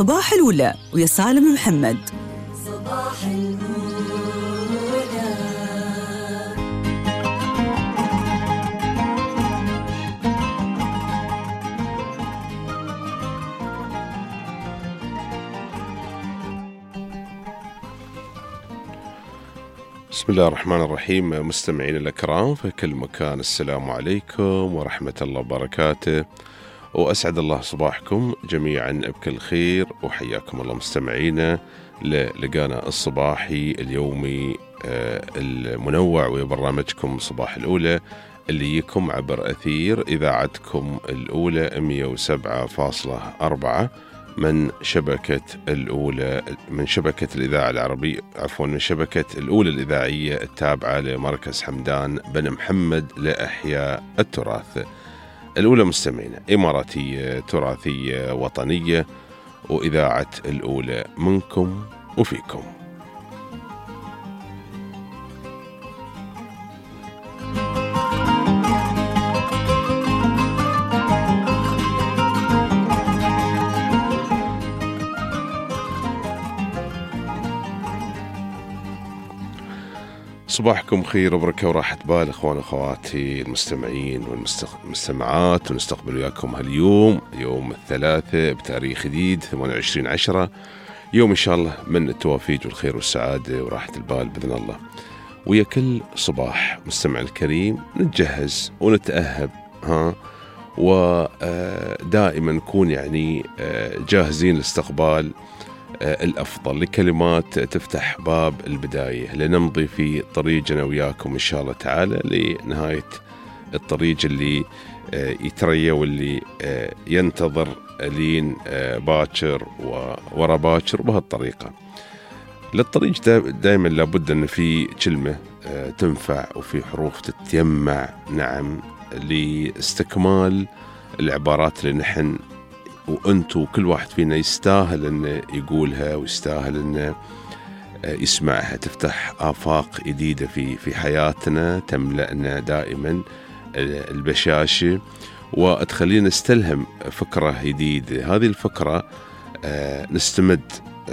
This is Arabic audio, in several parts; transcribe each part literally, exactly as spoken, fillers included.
صباح الأولى ويا سالم محمد. صباح الأولى. بسم الله الرحمن الرحيم. مستمعين الأكرام في كل مكان، السلام عليكم ورحمة الله وبركاته، وأسعد الله صباحكم جميعا بكل خير، وحياكم الله مستمعينا للقانا الصباحي اليومي المنوع وبرنامجكم صباح الأولى اللي يكم عبر أثير إذاعتكم الأولى مئة وسبعة فاصلة أربعة من شبكة الأولى من شبكة الإذاعة العربية عفوا من شبكة الأولى الإذاعية التابعة لمركز حمدان بن محمد لإحياء التراث. الأولى مستمعين إماراتية تراثية وطنية، وإذاعة الأولى منكم وفيكم. صباحكم خير وبركة وراحة بال إخوان وأخواتي المستمعين والمستمعات، ونستقبل وياكم هاليوم يوم الثلاثاء بتاريخ جديد ثمانية وعشرين عشرة، يوم إن شاء الله من التوافيق والخير والسعادة وراحة البال بإذن الله. ويا كل صباح مستمع الكريم نتجهز ونتأهب ها ودائما نكون يعني جاهزين لاستقبال الأفضل لكلمات تفتح باب البداية لنمضي في طريقنا وياكم إن شاء الله تعالى لنهاية الطريق اللي يتريا واللي ينتظر لين باكر وورا باكر. بهالطريقة للطريق دائما لابد أن في كلمة تنفع وفي حروف تتجمع نعم لاستكمال العبارات اللي نحن وأنتوا كل واحد فينا يستاهل أنه يقولها ويستاهل أنه يسمعها، تفتح آفاق جديدة في في حياتنا، تملأنا دائما البشاشة وتخلينا نستلهم فكرة جديدة. هذه الفكرة نستمد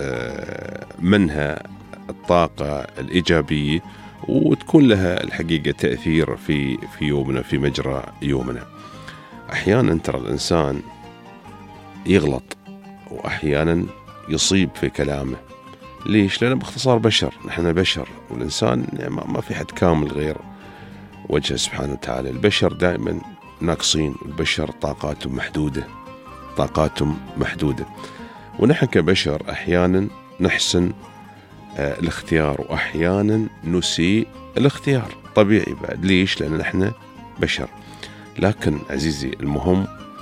منها الطاقة الإيجابية وتكون لها الحقيقة تأثير في في يومنا في مجرى يومنا. أحيانا ترى الإنسان يغلط وأحيانا يصيب في كلامه. ليش؟ لأنه باختصار بشر، نحن بشر، والإنسان يعني ما في حد كامل غير وجهه سبحانه وتعالى. البشر دائما ناقصين، البشر طاقاتهم محدودة طاقاتهم محدودة ونحن كبشر أحيانا نحسن آه الاختيار وأحيانا نسيء الاختيار، طبيعي بعد. ليش؟ لأن نحن بشر. لكن عزيزي المهم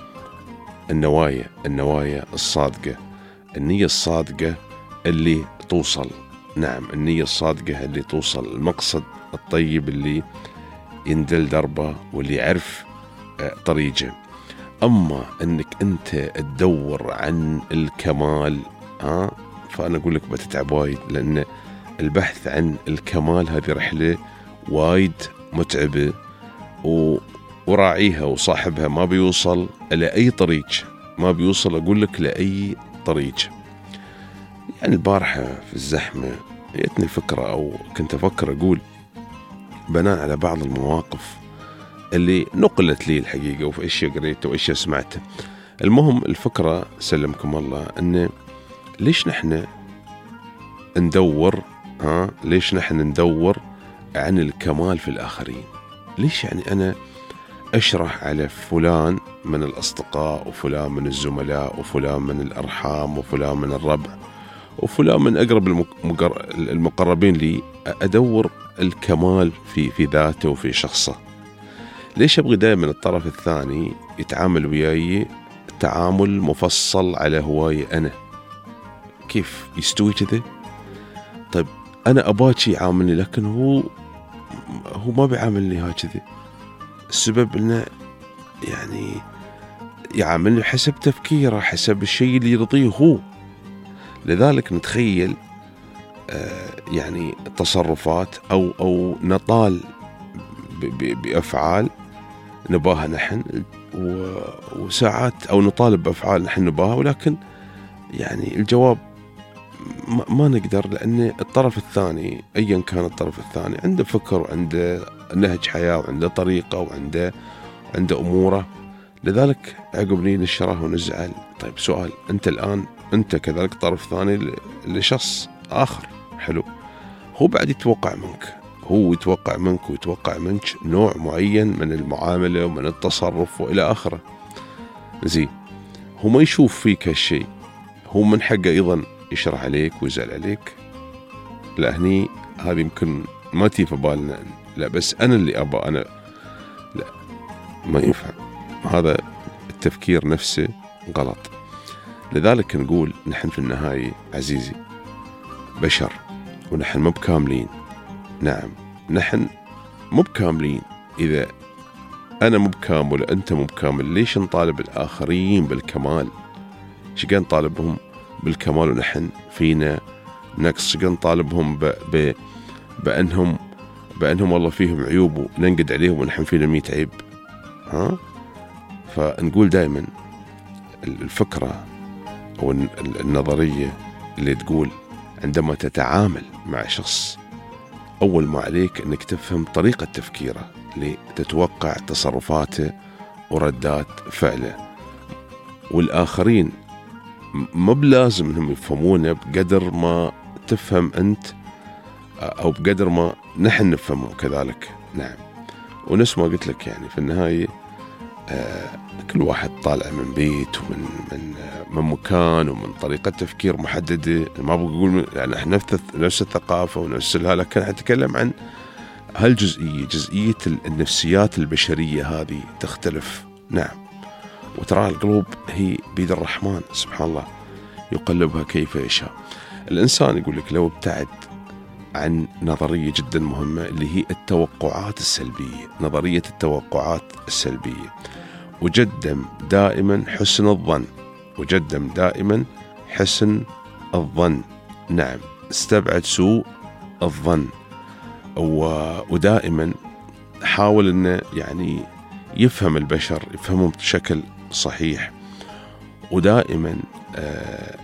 النوايا النوايا الصادقة، النية الصادقة اللي توصل، نعم النية الصادقة اللي توصل المقصد الطيب اللي يندل دربه واللي يعرف طريقه. أما أنك أنت تدور عن الكمال ها فأنا أقول لك بتتعب وايد، لأن البحث عن الكمال هذه رحلة وايد متعبة و وراعيها وصاحبها ما بيوصل إلى أي طريق، ما بيوصل أقول لك لأي طريق. يعني البارحة في الزحمة جتني فكرة أو كنت أفكر أقول بناء على بعض المواقف اللي نقلت لي الحقيقة وفي أشياء قريتها وأشياء سمعتها. المهم الفكرة سلمكم الله أن ليش نحن ندور ها ليش نحن ندور عن الكمال في الآخرين؟ ليش يعني أنا أشرح على فلان من الأصدقاء وفلان من الزملاء وفلان من الأرحام وفلان من الربع وفلان من أقرب المقربين لي، أدور الكمال في في ذاته وفي شخصه؟ ليش أبغي دائما الطرف الثاني يتعامل وياي تعامل مفصل على هواي أنا؟ كيف يستوي كذا؟ طيب أنا أباكي يعاملني لكن هو هو ما بيعاملني هكذا. السبب إنه يعني يعاملني حسب تفكيره، حسب الشيء اللي يرضيه هو. لذلك نتخيل آه يعني تصرفات أو أو نطال بأفعال نباها نحن، وساعات أو نطالب بأفعال نحن نباها، ولكن يعني الجواب ما, ما نقدر، لأن الطرف الثاني أيا كان الطرف الثاني عنده فكر وعنده نهج حياة وعنده طريقة وعنده عنده أموره. لذلك عقب نشره ونزعل. طيب سؤال، أنت الآن أنت كذلك طرف ثاني لشخص آخر، حلو، هو بعد يتوقع منك هو يتوقع منك ويتوقع منك نوع معين من المعاملة ومن التصرف وإلى آخره. زين، هو ما يشوف فيك هالشيء، هو من حقه أيضا يشرح عليك ويزعل عليك. لا هني هذه يمكن ما تيجي في بالنا، لا بس أنا اللي أبى أنا، لا ما ينفع، هذا التفكير نفسه غلط. لذلك نقول نحن في النهاية عزيزي بشر، ونحن مو بكاملين. نعم نحن مو بكاملين. إذا أنا مو بكامل أنت مو بكامل، ليش نطالب الآخرين بالكمال؟ شو قاعد نطالبهم بالكمال ونحن فينا نقص؟ شو قاعد نطالبهم ب... ب... بأنهم بأنهم والله فيهم عيوب وننقد عليهم ونحن فينا مية عيب؟ ها؟ فنقول دائما الفكرة أو النظرية اللي تقول عندما تتعامل مع شخص، أول ما عليك أنك تفهم طريقة تفكيره، لتتوقع تصرفاته وردات فعله. والآخرين ما بلازم أنهم يفهمونه بقدر ما تفهم أنت أو بقدر ما نحن نفهمه كذلك. نعم، ونفس ما قلت لك يعني في النهاية آه كل واحد طالع من بيت ومن من من مكان ومن طريقة تفكير محددة. ما بقول يعني احنا نفس نفس الثقافة ونفس لها، لكن أتكلم عن هالجزئية، جزئية النفسيات البشرية هذه تختلف. نعم، وترى القلوب هي بيد الرحمن سبحان الله يقلبها كيف يشاء. الإنسان يقول لك لو ابتعد عن نظرية جدا مهمة اللي هي التوقعات السلبية، نظرية التوقعات السلبية، وجدم دائما حسن الظن، وجدم دائما حسن الظن. نعم، استبعد سوء الظن، ودائما حاول انه يعني يفهم البشر، يفهمهم بشكل صحيح. ودائما آه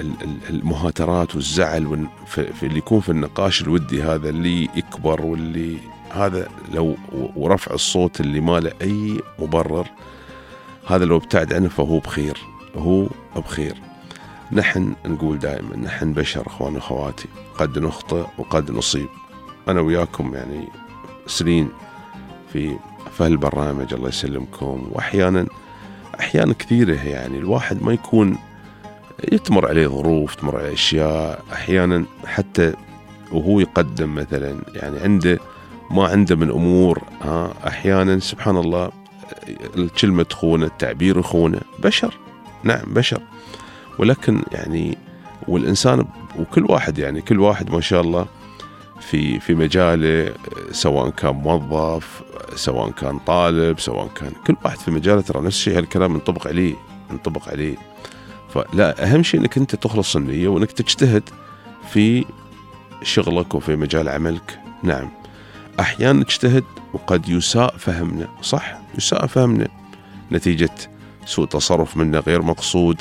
المهاترات والزعل في اللي يكون في النقاش الودي هذا اللي يكبر واللي هذا لو ورفع الصوت اللي ما له أي مبرر، هذا لو ابتعد عنه فهو بخير، هو بخير. نحن نقول دائما نحن بشر أخواني وأخواتي، قد نخطئ وقد نصيب. أنا وياكم يعني سنين في في هالبرنامج الله يسلمكم، وأحيانا أحيانا كثيرة يعني الواحد ما يكون يتمر عليه ظروف، تمر عليه أشياء، أحيانا حتى وهو يقدم مثلا يعني عنده ما عنده من أمور، ها أحيانا سبحان الله الكلمة تخونه، التعبير يخونه، بشر. نعم بشر، ولكن يعني والإنسان وكل واحد يعني كل واحد ما شاء الله في في مجاله، سواء كان موظف سواء كان طالب سواء كان كل واحد في مجاله، ترى نفس الشيء هالكلام ينطبق عليه ينطبق عليه. فلا، أهم شيء أنك أنت تخلص النية وأنك تجتهد في شغلك وفي مجال عملك. نعم، أحيانا نجتهد وقد يساء فهمنا، صح يساء فهمنا نتيجة سوء تصرف منا غير مقصود،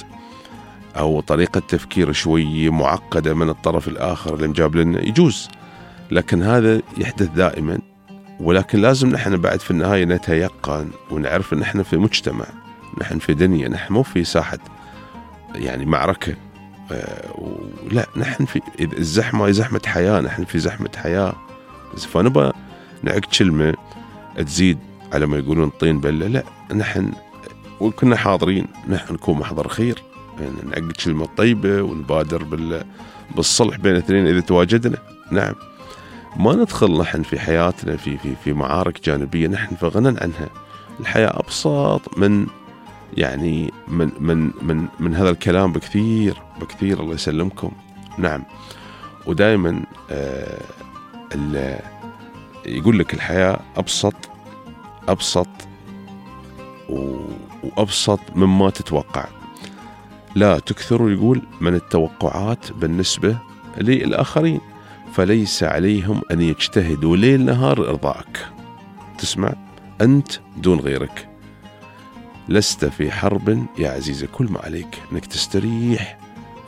أو طريقة تفكير شوي معقدة من الطرف الآخر اللي مجاب لنا، يجوز، لكن هذا يحدث دائما. ولكن لازم نحن بعد في النهاية نتيقن ونعرف أن نحن في مجتمع، نحن في دنيا، نحن مو في ساحة يعني معركة. آه لا، نحن في الزحمة زحمة حياة، نحن في زحمة حياة. فنبقى نعق كلمة تزيد على ما يقولون طين بلة، لا نحن وكنا حاضرين، نحن نكون محضر خير، يعني نعق كلمة طيبة ونبادر بال بالصلح بين اثنين إذا تواجدنا. نعم، ما ندخل نحن في حياتنا في في في معارك جانبية نحن في غنى عنها. الحياة أبسط من يعني من من من من هذا الكلام بكثير بكثير الله يسلمكم. نعم، ودائما آه يقول لك الحياة أبسط أبسط وأبسط مما تتوقع. لا تكثروا يقول من التوقعات بالنسبة للآخرين، فليس عليهم أن يجتهدوا ليل نهار إرضاءك. تسمع؟ أنت دون غيرك، لست في حرب يا عزيزي، كل ما عليك أنك تستريح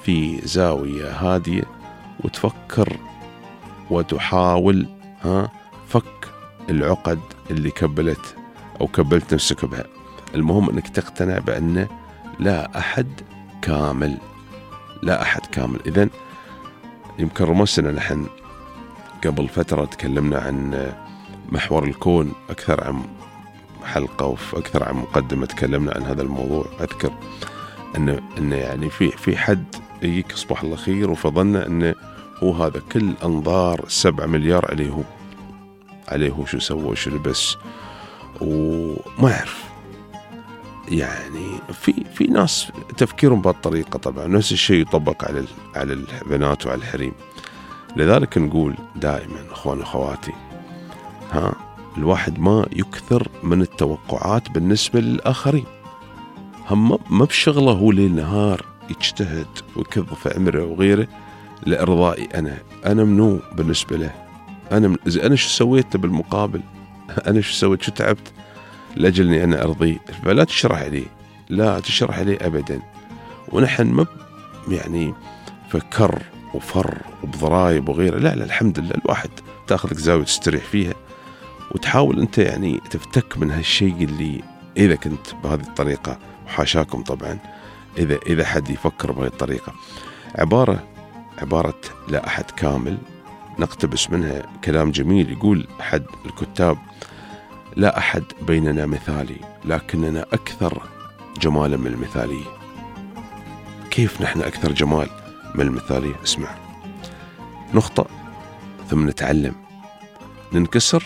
في زاوية هادية وتفكر وتحاول ها فك العقد اللي كبلت أو كبلت نفسك بها. المهم أنك تقتنع بأن لا أحد كامل، لا أحد كامل. إذن يمكن رمسنا نحن قبل فترة تكلمنا عن محور الكون أكثر عن حلقة وفي أكثر عن مقدمة تكلمنا عن هذا الموضوع. أذكر أن أن يعني في في حد يجيك أصبح الله خير وفظلنا أنه هو هذا كل أنظار سبع مليار عليه هو عليه هو شو سوى وشو لبس وما يعرف. يعني في في ناس تفكيرهم بهالطريقة. طبعا نفس الشيء يطبق على على البنات وعلى الحريم. لذلك نقول دائما أخوان أخواتي، ها الواحد ما يكثر من التوقعات بالنسبة للآخرين. هم ما بشغله هو ليل نهار يجتهد ويكظف عمره وغيره لإرضائي أنا. أنا منو بالنسبة له؟ أنا من... إذا أنا شو سويت بالمقابل؟ أنا شو سويت؟ شو تعبت لأجل أني أنا أرضيه؟ فلا تشرح عليه، لا تشرح عليه أبدا. ونحن ما يعني فكر وفر وبضرايب وغيره. لا لا الحمد لله الواحد تأخذ لك زاوية تستريح فيها وتحاول أنت يعني تفتك من هالشيء اللي إذا كنت بهذه الطريقة، وحاشاكم طبعا إذا إذا حد يفكر بهذه الطريقة. عبارة عبارة لا أحد كامل نقتبس منها كلام جميل يقول أحد الكتاب: لا أحد بيننا مثالي لكننا أكثر جمالا من المثالية. كيف نحن أكثر جمال من المثالية؟ اسمع، نخطأ ثم نتعلم، ننكسر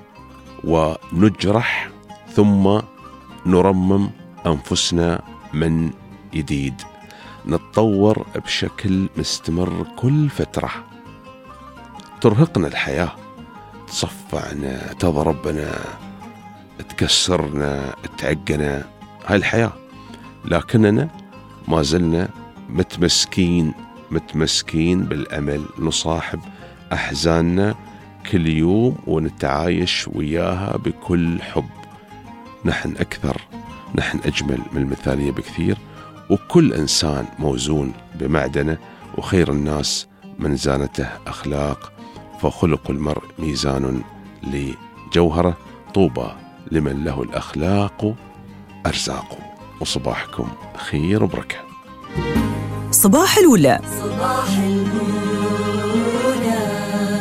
ونجرح ثم نرمم أنفسنا من جديد، نتطور بشكل مستمر. كل فترة ترهقنا الحياة، تصفعنا، تضربنا، تكسرنا، تعقنا، هاي الحياة. لكننا ما زلنا متمسكين متمسكين بالأمل، نصاحب أحزاننا كل يوم ونتعايش وياها بكل حب. نحن أكثر، نحن أجمل من المثالية بكثير. وكل إنسان موزون بمعدنه، وخير الناس من زانته أخلاق، فخلق المرء ميزان لجوهره، طوبى لمن له الأخلاق أرزاق. وصباحكم خير وبركة. صباح الأولى. صباح الأولى.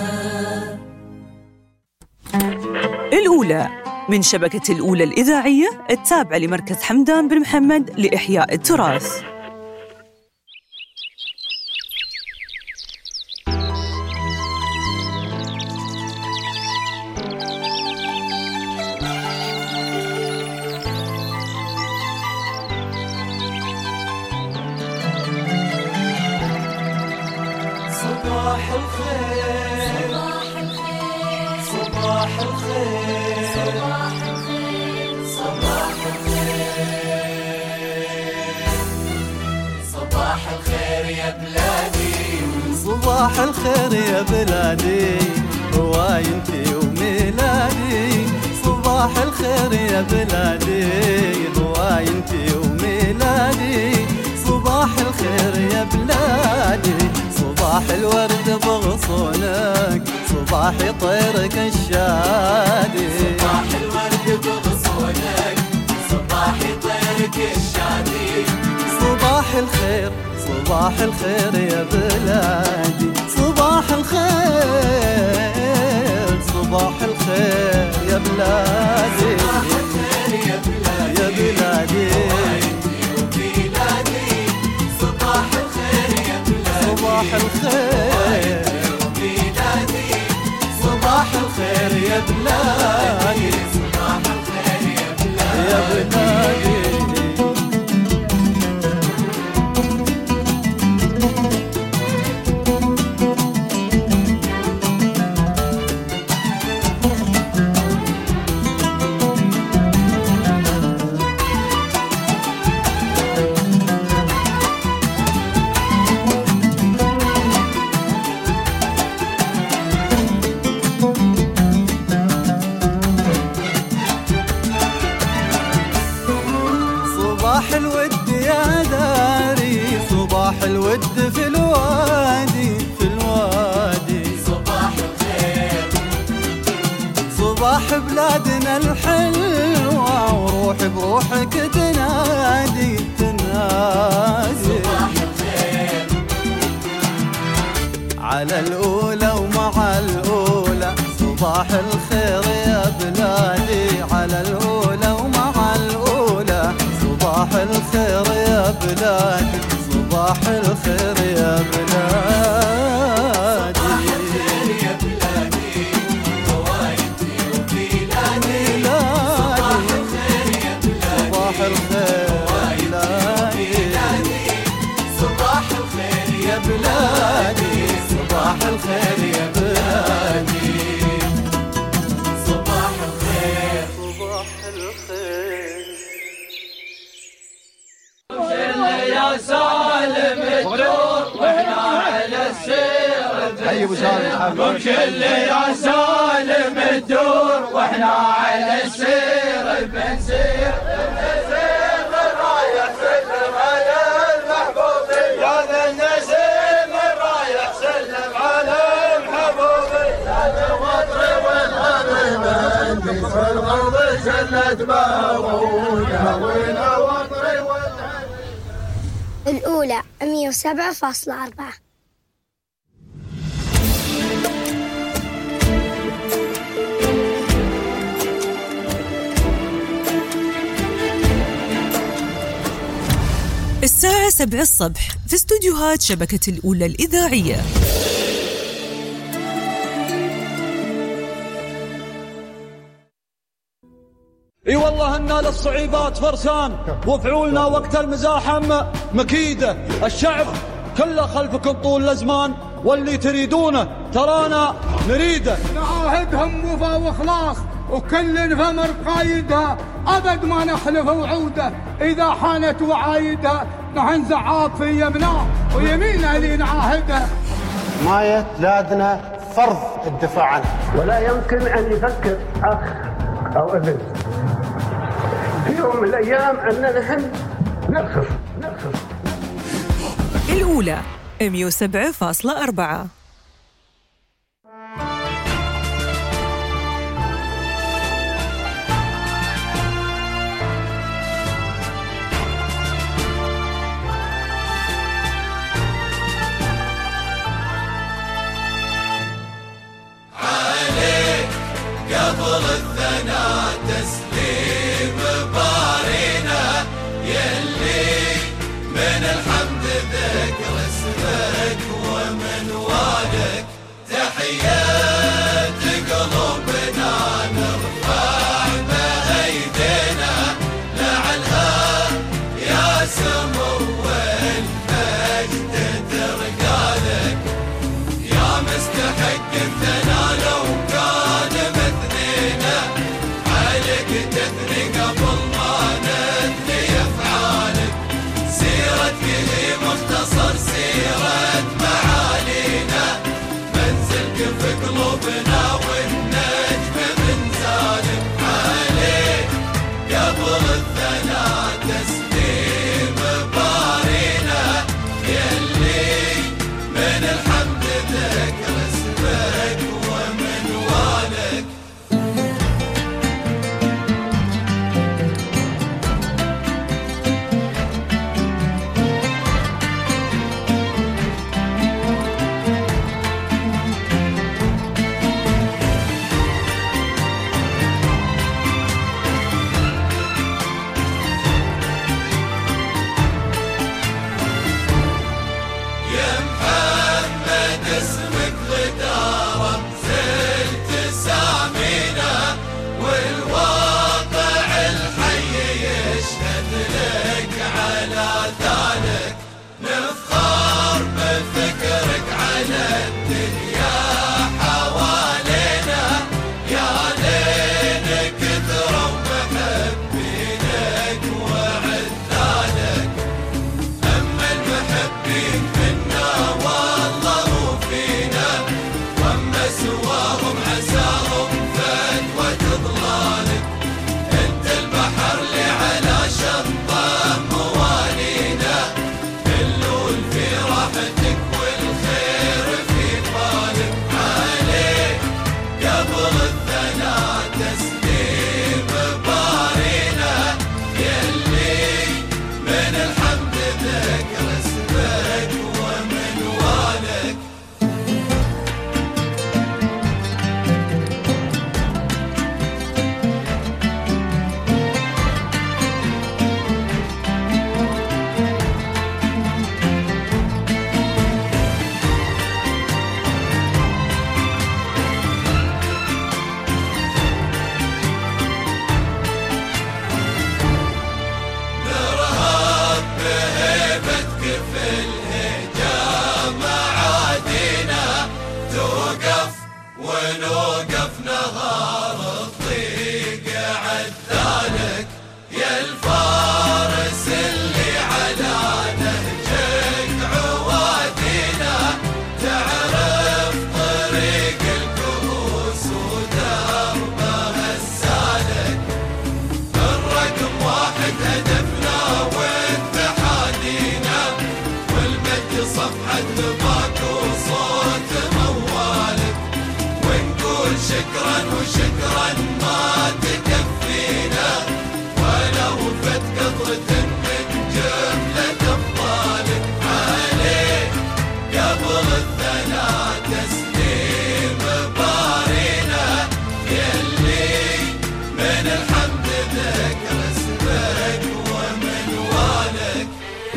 الأولى من شبكة الأولى الإذاعية التابعة لمركز حمدان بن محمد لإحياء التراث. صباح الخير، صباح الخير، صباح الخير، صباح الخير، صباح الخير يا بلادي، صباح الخير يا بلادي، هواينتي وميلادي. صباح الخير يا بلادي، هواينتي وميلادي. صباح الخير يا بلادي، صباح الورد بغصونك، صباح طيرك الشادي. صباح الورد بغصونك، صباح طيرك الشادي. صباح الخير، صباح الخير يا بلادي، صباح الخير، صباح الخير يا بلادي، صباح الخير يا بلادي، يا بلادي صباح الخير يا بلادي، صباح الخير وميلادي. صباح الخير يا بلادي، صباح الخير يا بلادي، يا بلادي. صباح بلادنا الحلوة وروح بروحك تنادي تنادي صباح الخير على الأولى ومع الأولى صباح الخير يا بلادي على الأولى ومع الأولى صباح الخير يا بلادي صباح الخير يا بلادي صباح الخير يا بلادي صباح الخير صباح الخير يا سالم الدور واحنا على السير حي ابو سالم وكل يا سالم الدور واحنا على السير بنسير بنسير رايح سلم على المحبوب يا ذا النسيم رايح سلم على المحبوب يا الوطر والغريب في الغرب سلت باغونا وين وطري الأولى مية وسبعة فاصلة أربعة. الساعة سبعة الصبح في استوديوهات شبكة الأولى الإذاعية. اي والله ان للصعيبات فرسان وفعولنا وقت المزاحم مكيده الشعب كله خلفكم طول الازمان واللي تريدونه ترانا نريده نعاهدهم وفا واخلاص وكل فمر قايدها ابد ما نخلف وعوده اذا حانت وعايدها نحن زعاق في يمناه ويمينها اللي نعاهدها. حماية بلادنا فرض الدفاع عنها ولا يمكن ان يفكر اخ او ابن في يوم من الأيام أننا نحن نرخص نرخص. الأولى مية وسبعة فاصلة أربعة. عليك قبل الثناء تسليم بارينا يلي من الحمد ذكر اسمك ومن والك تحيات قلوبنا نرفع بأيدينا لعلها يا سمو المجد ترقالك يا مستحق الثناء لو كان مثلنا عليك تثني قبل ما نثني افعالك سيرتك هي مختصر سيرة معالينا منزلك في قلوبنا والنجم من زالك عليك قبل الثناء تسليم بارينا يلي من الحمد ذكر اسمك ومن والك. ونوقف نهار الطريق عدالك يا الفارس اللي على نهجك عوادينا تعرف طريق الكؤوس ودربها السالك الرقم واحد هدفنا واتحادينا والمجد صفحة باك وصوت موالك ونقول شكرا وشكرا ما تكفينا ولو فت قطرة من جملة أفضالك عليك قبل الثلاث سنين بارينا يلي من الحمد ذكر اسمك ومنوالك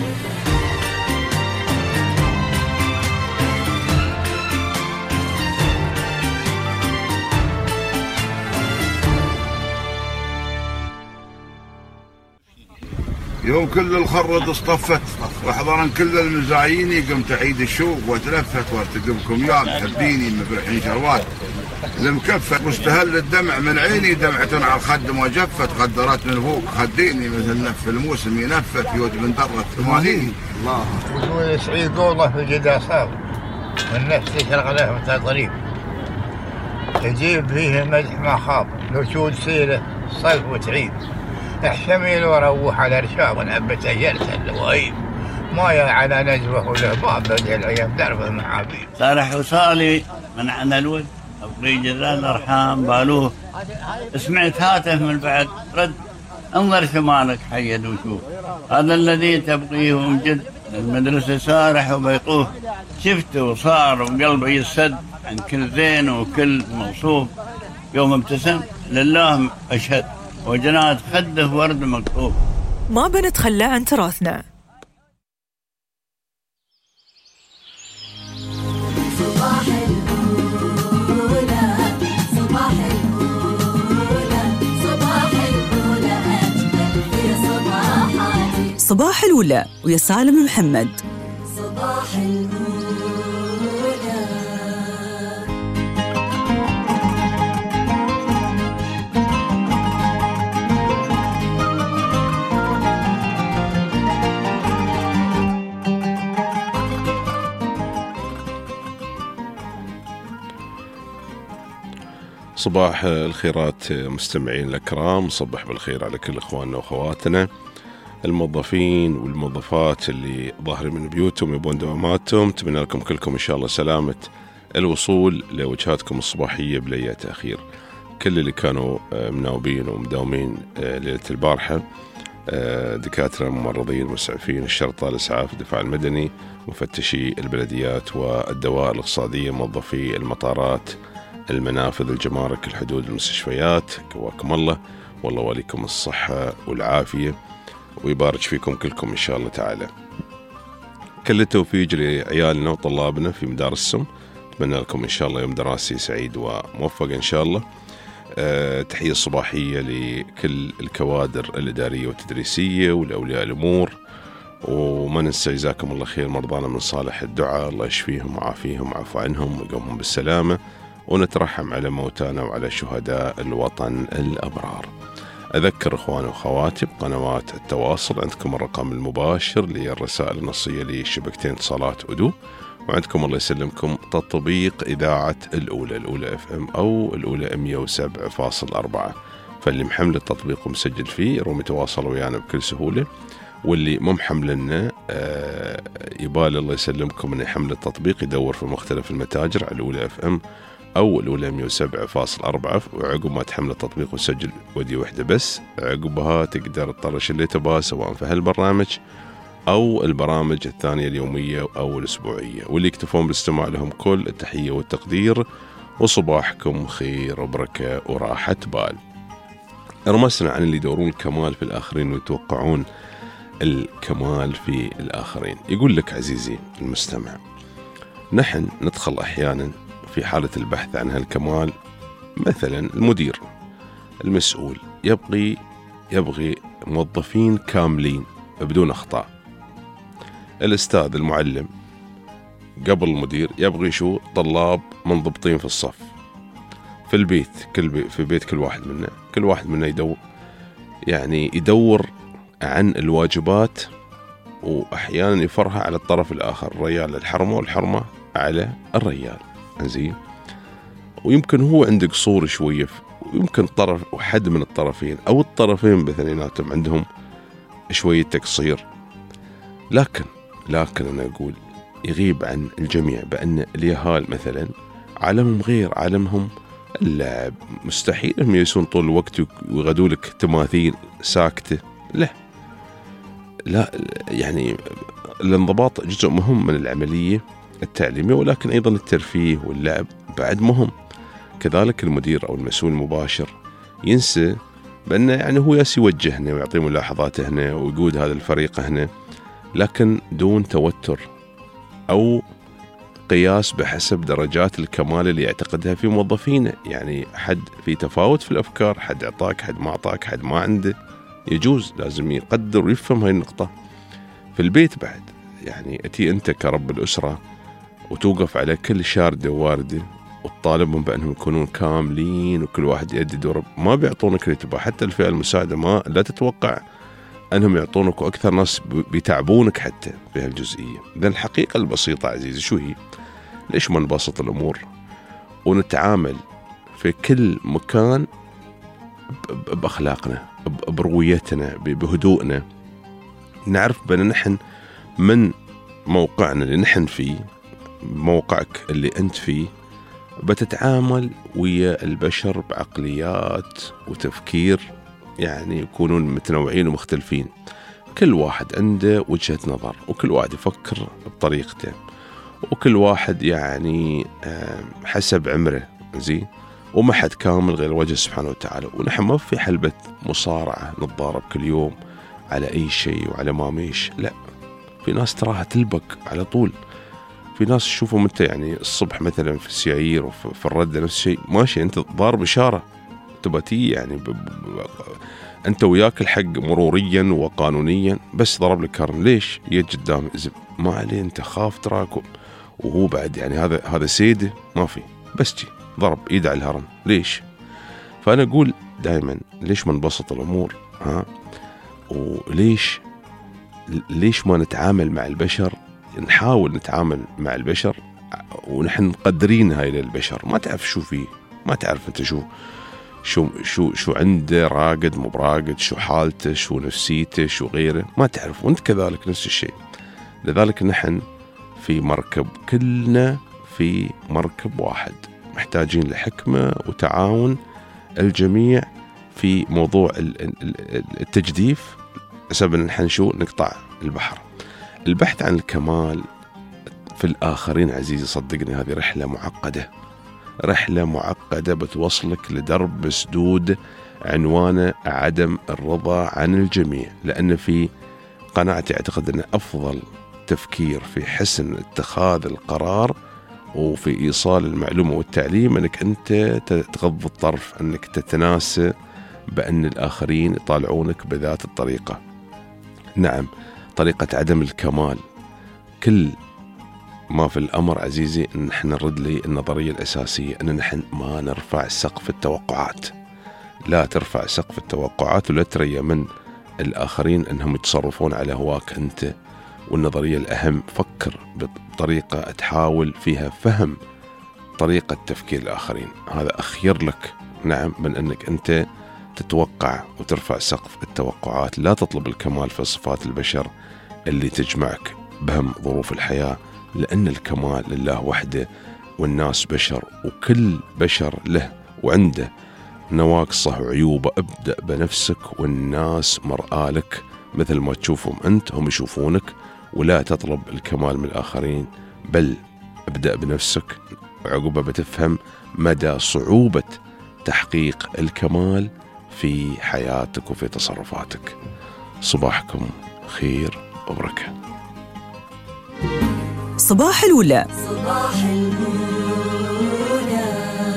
يوم كل الخرط اصطفت وحضرا كل المزايين قمت اعيد الشوق واتلفت وارتقبكم يا محبيني مفرحين شروات المكفت مستهل الدمع من عيني دمعة على الخد ما جفت قدرت من فوق خديني مثل نف الموسم ينفت يود من درة ثمانيني الله وجود سعيد قوله في جدا صاب من نفسي شرق له وتضريب تجيب فيه المدح ما خاب نشود سيره صيف وتعيد احشمي واروح على رشاق ونبت جلسه الوهيب ما على نجوه وله باب بدء العيب درب المحابيب صالح وصالي من عنا الود ابقي جران ارحام بالوه سمعت هاتف من بعد رد انظر شمالك حيد وشوف هذا الذي تبقيه ومجد المدرسه سارح وبيطوه شفته وصار وقلبي يسد عن كل زين وكل موصوف يوم ابتسم لله اشهد وجنات خده ورد مكتوب. ما بنتخلى عن تراثنا. صباح الأولى صباح الأولى صباح الأولى أجمل في صباحاتي صباح الأولى ويا سالم محمد. صباح الأولى صباح الخيرات مستمعين الأكرام، صبح بالخير على كل إخواننا وأخواتنا الموظفين والموظفات اللي ظاهرين من بيوتهم يبون دواماتهم. أتمنى لكم كلكم إن شاء الله سلامة الوصول لوجهاتكم الصباحية بلا أي تأخير. كل اللي كانوا مناوبين ومداومين ليلة البارحة، دكاترة، ممرضين، مسعفين، الشرطة، الإسعاف، الدفاع المدني، مفتشي البلديات والدوائر الاقتصادية، موظفي المطارات، المنافذ، الجمارك، الحدود، المستشفيات، قواكم الله، والله وليكم الصحة والعافية ويبارك فيكم كلكم إن شاء الله تعالى. كل التوفيق لعيالنا وطلابنا في مدارسهم، أتمنى لكم إن شاء الله يوم دراسي سعيد وموفق إن شاء الله. أه تحية صباحية لكل الكوادر الإدارية والتدريسية والأولياء الأمور، وما ننسى جزاكم الله خير مرضانا من صالح الدعاء، الله يشفيهم وعافيهم وعفو عنهم ويقومهم بالسلامة، ونترحم على موتانا وعلى شهداء الوطن الأبرار. أذكر إخواني وأخواتي بقنوات التواصل، عندكم الرقم المباشر للرسائل النصية لشبكتين اتصالات أدو، وعندكم الله يسلمكم تطبيق إذاعة الأولى الأولى اف ام أو الأولى مية وسبعة فاصل أربعة، فاللي محمل التطبيق ومسجل فيه يروم يتواصل ويانا بكل سهولة، واللي مو محملنا آه يبالي الله يسلمكم من يحمل التطبيق يدور في مختلف المتاجر على الأولى اف ام أو الأولى مية وسبعة فاصل أربعة، وعقب ما تحمل التطبيق وتسجل ودي واحدة بس، عقبها تقدر تطرش اللي تباه سواء في هالبرنامج أو البرامج الثانية اليومية أو الأسبوعية. واللي يكتفون بالاستماع لهم كل التحية والتقدير، وصباحكم خير وبركة وراحة بال. رمسنا عن اللي يدورون الكمال في الآخرين ويتوقعون الكمال في الآخرين. يقول لك عزيزي المستمع، نحن ندخل أحيانا في حالة البحث عن هالكمال، مثلا المدير المسؤول يبغي يبغي موظفين كاملين بدون أخطاء، الأستاذ المعلم قبل المدير يبغي شو طلاب منضبطين في الصف، في البيت، كل بي في بيت كل واحد منا، كل واحد منا يدور يعني يدور عن الواجبات، وأحيانا يفرها على الطرف الآخر، الرجال الحرمة والحرمة على الرجال. زين، ويمكن هو عنده قصور شوية، ويمكن طرف وحد من الطرفين أو الطرفين باثنيناتهم عندهم شوية تقصير، لكن لكن أنا أقول يغيب عن الجميع بأن اليهال مثلا عالمهم غير عالمهم اللعب. مستحيل هم يسون طول الوقت ويغدوا لك تماثيل ساكتة، لا لا يعني الانضباط جزء مهم من العملية التعليمية، ولكن أيضا الترفيه واللعب بعد مهم. كذلك المدير أو المسؤول المباشر ينسى بأنه يعني هو ياس يوجه هنا ويعطي ملاحظات هنا ويقود هذا الفريق هنا، لكن دون توتر أو قياس بحسب درجات الكمال اللي يعتقدها في موظفينه. يعني حد في تفاوت في الأفكار، حد أعطاك، حد ما أعطاك، حد ما عنده، يجوز لازم يقدر ويفهم هاي النقطة. في البيت بعد يعني أتي أنت كرب الأسرة وتوقف على كل شاردة وواردة وتطالبهم بأنهم يكونون كاملين وكل واحد يؤدي دوره، ما بيعطونك الانتباه. حتى الفئة المساعدة ما لا تتوقع أنهم يعطونك، وأكثر ناس بيتعبونك حتى في هالجزئية. ذا الحقيقة البسيطة عزيزي شو هي؟ ليش ما نبسط الأمور ونتعامل في كل مكان بأخلاقنا، برويتنا، بهدوءنا، نعرف بأن نحن من موقعنا اللي نحن فيه، موقعك اللي أنت فيه، بتتعامل ويا البشر بعقليات وتفكير يعني يكونون متنوعين ومختلفين. كل واحد عنده وجهة نظر، وكل واحد يفكر بطريقته، وكل واحد يعني حسب عمره. زين، وما حد كامل غير وجه سبحانه وتعالى. ونحن ما في حلبة مصارعة نتضارب كل يوم على أي شيء وعلى ما ميش، لا. في ناس تراها تلبك على طول، في ناس تشوفهم انت يعني الصبح مثلا في السيايير وفي الردة نفس الشيء ماشي، انت ضارب إشارة تباتي يعني ب... ب... ب... انت وياك الحق مروريا وقانونيا، بس ضرب لك هرن، ليش يجي قدام ما عليه، انت خاف تراكم، وهو بعد يعني هذا هذا سيده ما في، بس جي ضرب ايد على الهرن، ليش؟ فانا اقول دائما ليش ما نبسط الامور؟ ها، وليش ليش ما نتعامل مع البشر، نحاول نتعامل مع البشر ونحن مقدرين هاي للبشر. ما تعرف شو فيه، ما تعرف انت شو شو شو شو عنده، راقد مو براقد، شو حالته، شو نفسيته، شو غيره، ما تعرف. وانت كذلك نفس الشيء. لذلك نحن في مركب، كلنا في مركب واحد، محتاجين لحكمة وتعاون الجميع في موضوع التجديف، بسبب ان نحن شو نقطع البحر. البحث عن الكمال في الآخرين عزيزي صدقني هذه رحلة معقدة، رحلة معقدة بتوصلك لدرب مسدود عنوانه عدم الرضا عن الجميع. لأن في قناعتي أعتقد أن أفضل تفكير في حسن اتخاذ القرار وفي إيصال المعلومة والتعليم أنك أنت تغض الطرف، أنك تتناسى بأن الآخرين يطالعونك بذات الطريقة. نعم، طريقة عدم الكمال. كل ما في الأمر عزيزي أن نحن نرد لي النظرية الأساسية، أن نحن ما نرفع سقف التوقعات. لا ترفع سقف التوقعات ولا تريا من الآخرين أنهم يتصرفون على هواك أنت. والنظرية الأهم، فكر بطريقة تحاول فيها فهم طريقة تفكير الآخرين، هذا أخير لك نعم من أنك أنت تتوقع وترفع سقف التوقعات. لا تطلب الكمال في صفات البشر اللي تجمعك بهم ظروف الحياة، لأن الكمال لله وحده، والناس بشر، وكل بشر له وعنده نواقصه وعيوبه. ابدأ بنفسك، والناس مرآة لك، مثل ما تشوفهم أنت هم يشوفونك. ولا تطلب الكمال من الآخرين، بل ابدأ بنفسك، وعقبه بتفهم مدى صعوبة تحقيق الكمال في حياتك وفي تصرفاتك. صباحكم خير وبركة. صباح الولا. صباح الولا.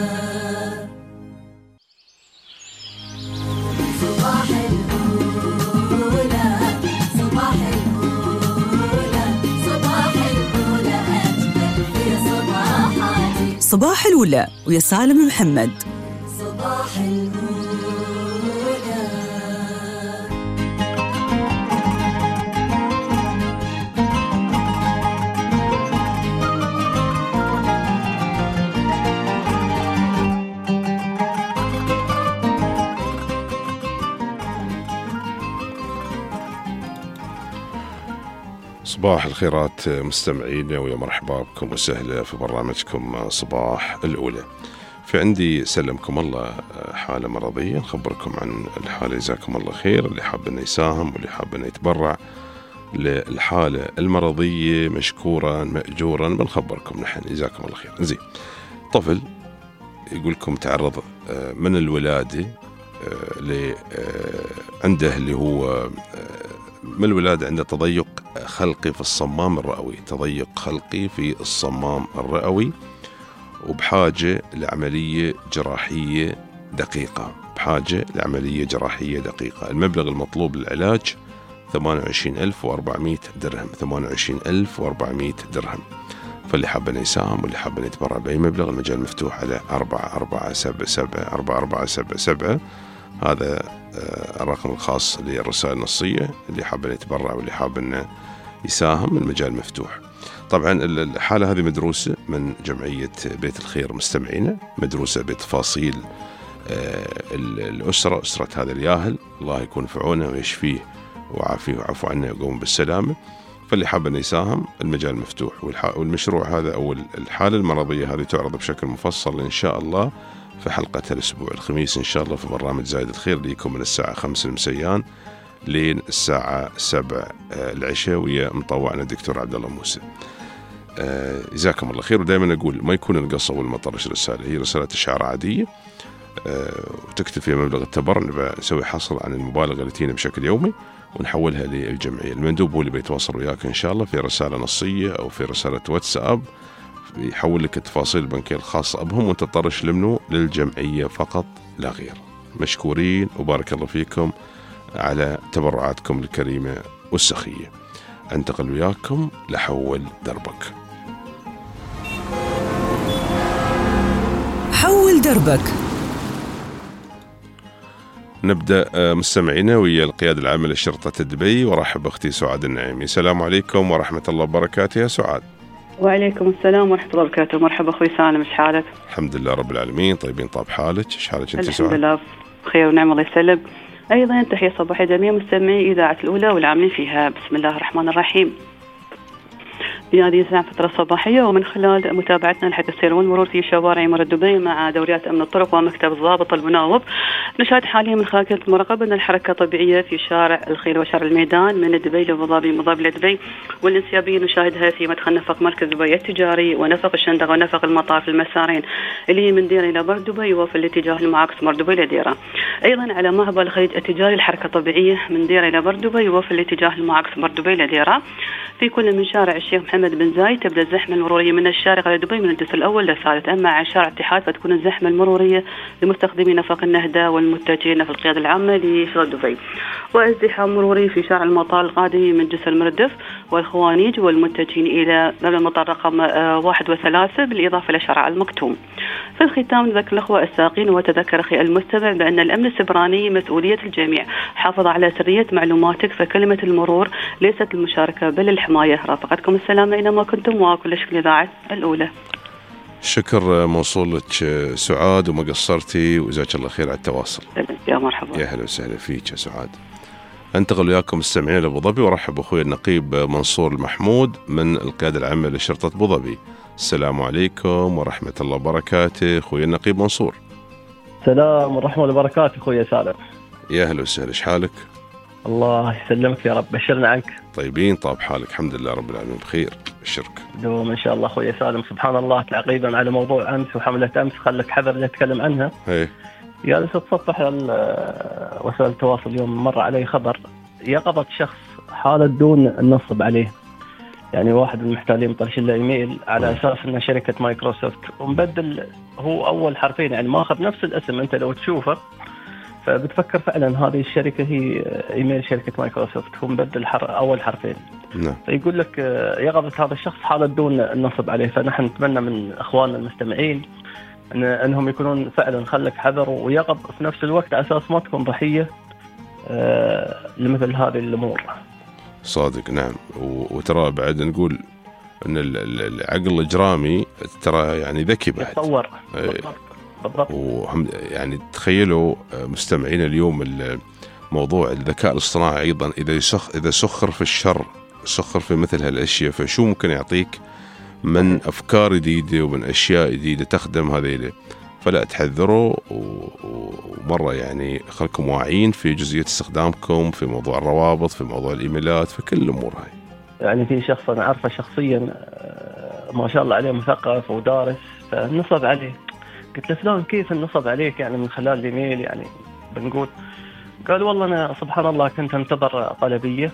صباح الولا. صباح الولا. صباح الولا أجمل في صباحاتي. صباح الولا ويا سالم محمد. صباح الأولى. صباح الخيرات مستمعينا، ويا مرحبا بكم وسهلا في برنامجكم صباح الأولى. في عندي سلمكم الله حالة مرضية نخبركم عن الحالة، جزاكم الله خير. اللي حاب انه يساهم واللي حاب انه يتبرع للحالة المرضية مشكورا مأجورا بنخبركم نحن، جزاكم الله خير. زين، طفل يقولكم تعرض من الولادة ل عنده اللي هو من الولادة عنده تضيق خلقي في الصمام الرئوي، تضيق خلقي في الصمام الرئوي، وبحاجة لعملية جراحية دقيقة، بحاجة لعملية جراحية دقيقة. المبلغ المطلوب للعلاج ثمانية وعشرين ألف وأربعمائة درهم، ثمانية وعشرين ألف وأربعمائة درهم. فاللي حابة يساهم واللي حابة يتبرع بأي مبلغ المجال مفتوح على أربعة أربعة سبعة سبعة أربعة أربعة سبعة سبعة. هذا الرقم الخاص للرسائل النصية. اللي حابة يتبرع واللي حابة يساهم المجال مفتوح. طبعا الحالة هذه مدروسة من جمعية بيت الخير مستمعينا، مدروسة بتفاصيل الأسرة، أسرة هذا الياهل، الله يكون في عونه ويشفيه وعافيه وعفو عنه ويقوم بالسلامة. فاللي حابة يساهم المجال مفتوح. والمشروع هذا أو الحالة المرضية هذه تعرض بشكل مفصل إن شاء الله في حلقة الأسبوع الخميس إن شاء الله في برنامج زايد الخير، اللي يكون من الساعة خمسة المسيان لين الساعة سبعة العشاء، ويا مطوعنا الدكتور عبد الله موسى. جزاكم الله خير. ودائما أقول ما يكون القصة والمطرش رسالة، هي رسالة إشعار عادية وتكتب فيها مبلغ التبرع، نسوي حصل عن المبالغة اللي تينا بشكل يومي ونحولها للجمعية. المندوب هو اللي بيتواصل وياك إن شاء الله في رسالة نصية أو في رسالة واتساب، يحول لك التفاصيل البنكية الخاصة بهم وانت تطرش لمنه للجمعية فقط لا غير. مشكورين وبارك الله فيكم على تبرعاتكم الكريمة والسخية. انتقل وياكم لحول دربك. حول دربك. نبدأ مستمعينا ويا القيادة العامة لشرطة دبي، ورحب أختي سعاد النعيمي. السلام عليكم ورحمة الله وبركاته يا سعاد. وعليكم السلام ورحمة الله وبركاته. مرحبا أخوي سالم، إيش حالك؟ الحمد لله رب العالمين، طيبين. طاب حالك، إيش حالك أنت سعاد؟ الحمد لله بخير ونعم الله يسلم. أيضا تحية صباحية جميع مستمعي إذاعة الأولى والعاملين فيها. بسم الله الرحمن الرحيم. في هذه الساعة فترة صباحية، ومن خلال متابعتنا لحق السير والمرور في شوارع مرة دبي مع دوريات أمن الطرق ومكتب الضابط المناوب، نشاهد حاليا من خلال المراقبة أن الحركة طبيعية في شارع الخيل وشارع الميدان من دبي لأبو ظبي مضاب لدبي، والانسيابية نشاهدها في مدخل نفق مركز دبي التجاري ونفق الشندقة ونفق المطار في المسارين اللي هي من ديرة إلى بر دبي وفي الاتجاه المعاكس مر دبي لديرة. أيضا على مهبل الخليج التجاري الحركة طبيعية من ديرة إلى بر دبي وفي الاتجاه المعاكس مر دبي لديرة. في كل من شارع الشيخ محمد بن زايد تبدأ الزحمة المرورية من الشارقة لدبي من الجسر الأول للثالث. أما على شارع اتحاد فتكون الزحمة المرورية لمستخدمي نفق النهدة والمتجهين في القيادة العامة لشرطة دبي، وازدحام مروري في شارع المطار القادم من جسر المردف والخوانيج والمتجهين إلى باب المطار رقم واحد وثلاثة، بالإضافة إلى شارع المكتوم. في الختام نذكر الأخوة الساقين وتذكر أخي المستمع بأن الأمن السبراني مسؤولية الجميع. حافظ على سرية معلوماتك، فكلمة المرور ليست المشاركة بل الحماية. رافقتكم السلامة أينما كنتم، وكل شكر الإذاعة الأولى. شكر موصول لك سعاد وما قصرتي، وجزاك الله خير على التواصل. يا مرحبا، يا هلا وسهلا فيك يا سعاد. انتقل وياكم مستمعين لأبو ظبي، ورحب أخوي النقيب منصور المحمود من القيادة العامة لشرطة أبو ظبي. السلام عليكم ورحمة الله وبركاته أخوي النقيب منصور. السلام ورحمة الله وبركاته أخوي سالم. يا هلا وسهلا، إيش حالك؟ الله يسلمك يا رب، بشرنا عنك. طيبين، طاب حالك؟ الحمد لله رب العالمين بخير، بشرك دوم إن شاء الله أخوي سالم. سبحان الله، تعقيبا على موضوع أمس وحملة أمس خلك حذر نتكلم عنها. ايه جالس اتصفح وسائل التواصل اليوم، مر علي خبر يقظة شخص حالة دون النصب عليه. يعني واحد من المحتالين مطرش له ايميل على اساس انه شركه مايكروسوفت، ومبدل هو اول حرفين، يعني ماخذ نفس الاسم. انت لو تشوفه فبتفكر فعلا هذه الشركه هي ايميل شركه مايكروسوفت، هو مبدل حر اول حرفين. نعم. فيقول لك يقظة هذا الشخص حالة دون النصب عليه. فنحن نتمنى من اخواننا المستمعين إن أنهم يكونون فعلا خلك حذر ويقظ في نفس الوقت على أساس ما تكون ضحية آه لمثل هذه الأمور. صادق نعم. وترى بعد نقول أن العقل الإجرامي ترى يعني ذكي بعد يتصور بالضبط بالضبط. وهم يعني تخيلوا مستمعين اليوم موضوع الذكاء الاصطناعي أيضا إذا يسخ إذا سخر في الشر سخر في مثل هالأشياء فشو ممكن يعطيك من أفكار جديدة ومن أشياء جديدة تخدم هذه. فلا تحذروا ومرة يعني خلكم واعيين في جزئية استخدامكم في موضوع الروابط في موضوع الإيميلات في كل الأمور هاي. يعني في شخص أنا أعرفه شخصيا ما شاء الله عليه مثقف ودارس فنصب عليه. قلت له فلان كيف النصب عليك يعني من خلال الإيميل يعني بنقول. قال والله أنا سبحان الله كنت انتظر طلبية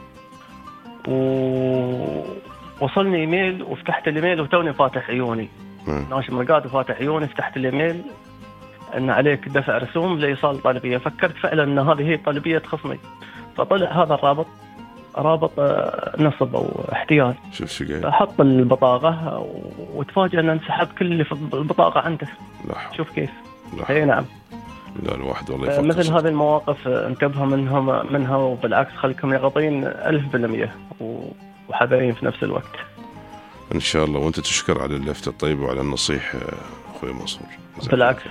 ووصلني إيميل وفتحت الإيميل وتوني فاتح عيوني ناشم رقاد وفاتح عيوني فتحت الإيميل أن عليك دفع رسوم لإيصال طلبية. فكرت فعلا أن هذه هي طلبية تخصني فطلع هذا الرابط رابط نصب أو احتيال. شوف شو قايل. أحط البطاقة وتفاجأ أن انسحب كل اللي في البطاقة عنده. لا. شوف كيف. اي نعم. لا الواحد والله يفكر. مثل هذه المواقف انتبهوا منهم منها وبالعكس خليكم يقظين ألف بالمية وحذرين في نفس الوقت. إن شاء الله. وأنت تشكر على اللفتة الطيبة وعلى النصيحة أخوي منصور. بالعكس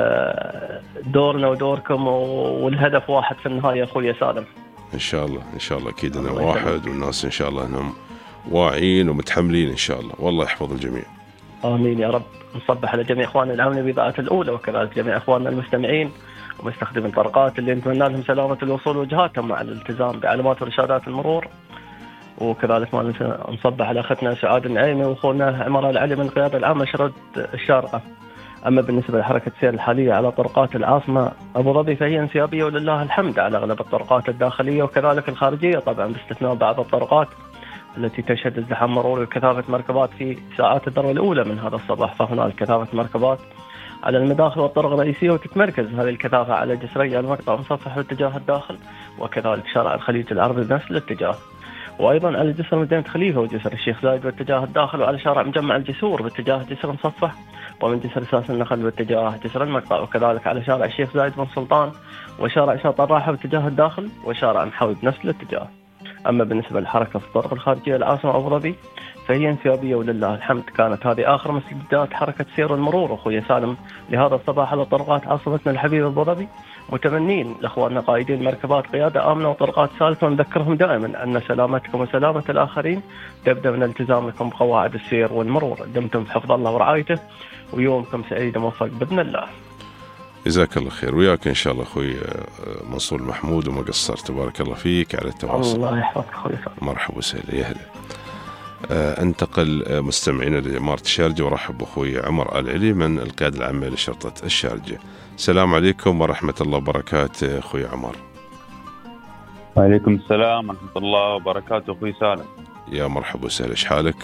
دورنا ودوركم والهدف واحد في النهاية أخوي سالم. إن شاء الله إن شاء الله أكيد أنا واحد والناس إن شاء الله أنهم واعيين ومتحملين إن شاء الله. والله يحفظ الجميع. آمين يا رب. نصبح على جميع إخواننا العاملين بإذاعة الأولى وكذلك جميع إخواننا المستمعين ومستخدمين الطرقات اللي نتمنى لهم سلامة الوصول وجهاتهم مع الالتزام بعلامات ورشادات المرور. وكذلك ما ننسى نصبح على أختنا سعاد النعيمي وأخونا عمر العلي من القيادة العامة شرطة الشارقة. أما بالنسبة لحركة السير الحالية على طرقات العاصمة أبو ظبي فهي انسيابية ولله الحمد على أغلب الطرقات الداخلية وكذلك الخارجية طبعا باستثناء بعض الطرقات التي تشهد ازدحام مروري وكثافة مركبات في ساعات الذروة الأولى من هذا الصباح. فهناك كثافة مركبات على المداخل والطرق الرئيسية وتتمركز هذه الكثافة على جسري المقطع مصفح باتجاه الداخل وكذلك شارع الخليج العربي بنفس الاتجاه. وأيضا على جسر مدينة خليفة وجسر الشيخ زايد باتجاه الداخل وعلى شارع مجمع الجسور باتجاه جسر مصفح ومن جسر ساس النخل باتجاه جسر المقطع وكذلك على شارع الشيخ زايد بن سلطان وشارع شاطئ الراحة باتجاه الداخل وشارع محاوي بنفس الاتجاه. أما بالنسبة للحركة في الطرق الخارجية العاصمة أبو ظبي فهي انسيابية ولله الحمد. كانت هذه آخر مسجدات حركة سير والمرور أخوي سالم لهذا الصباح على طرقات عاصمتنا الحبيبة أبو ظبي. متمنين لأخواننا قائدين مركبات قيادة آمنة وطرقات سالكة ونذكرهم دائما أن سلامتكم وسلامة الآخرين تبدأ من التزامكم بقواعد السير والمرور. دمتم في حفظ الله ورعايته ويومكم سعيد وموفق بإذن الله. جزاك الله خير. وياك إن شاء الله أخوي منصور محمود وما قصرت. تبارك الله فيك على التواصل. الله يحفظك أخوي. مرحبا وسهلا يا هلا. انتقل مستمعين لإمارة الشارجة ورحب أخوي عمر العلي من القيادة العامة لشرطة الشارجة. السلام عليكم ورحمة الله وبركاته أخوي عمر. وعليكم السلام ورحمة الله وبركاته أخوي سالم. يا مرحبا وسهلا. إيش حالك؟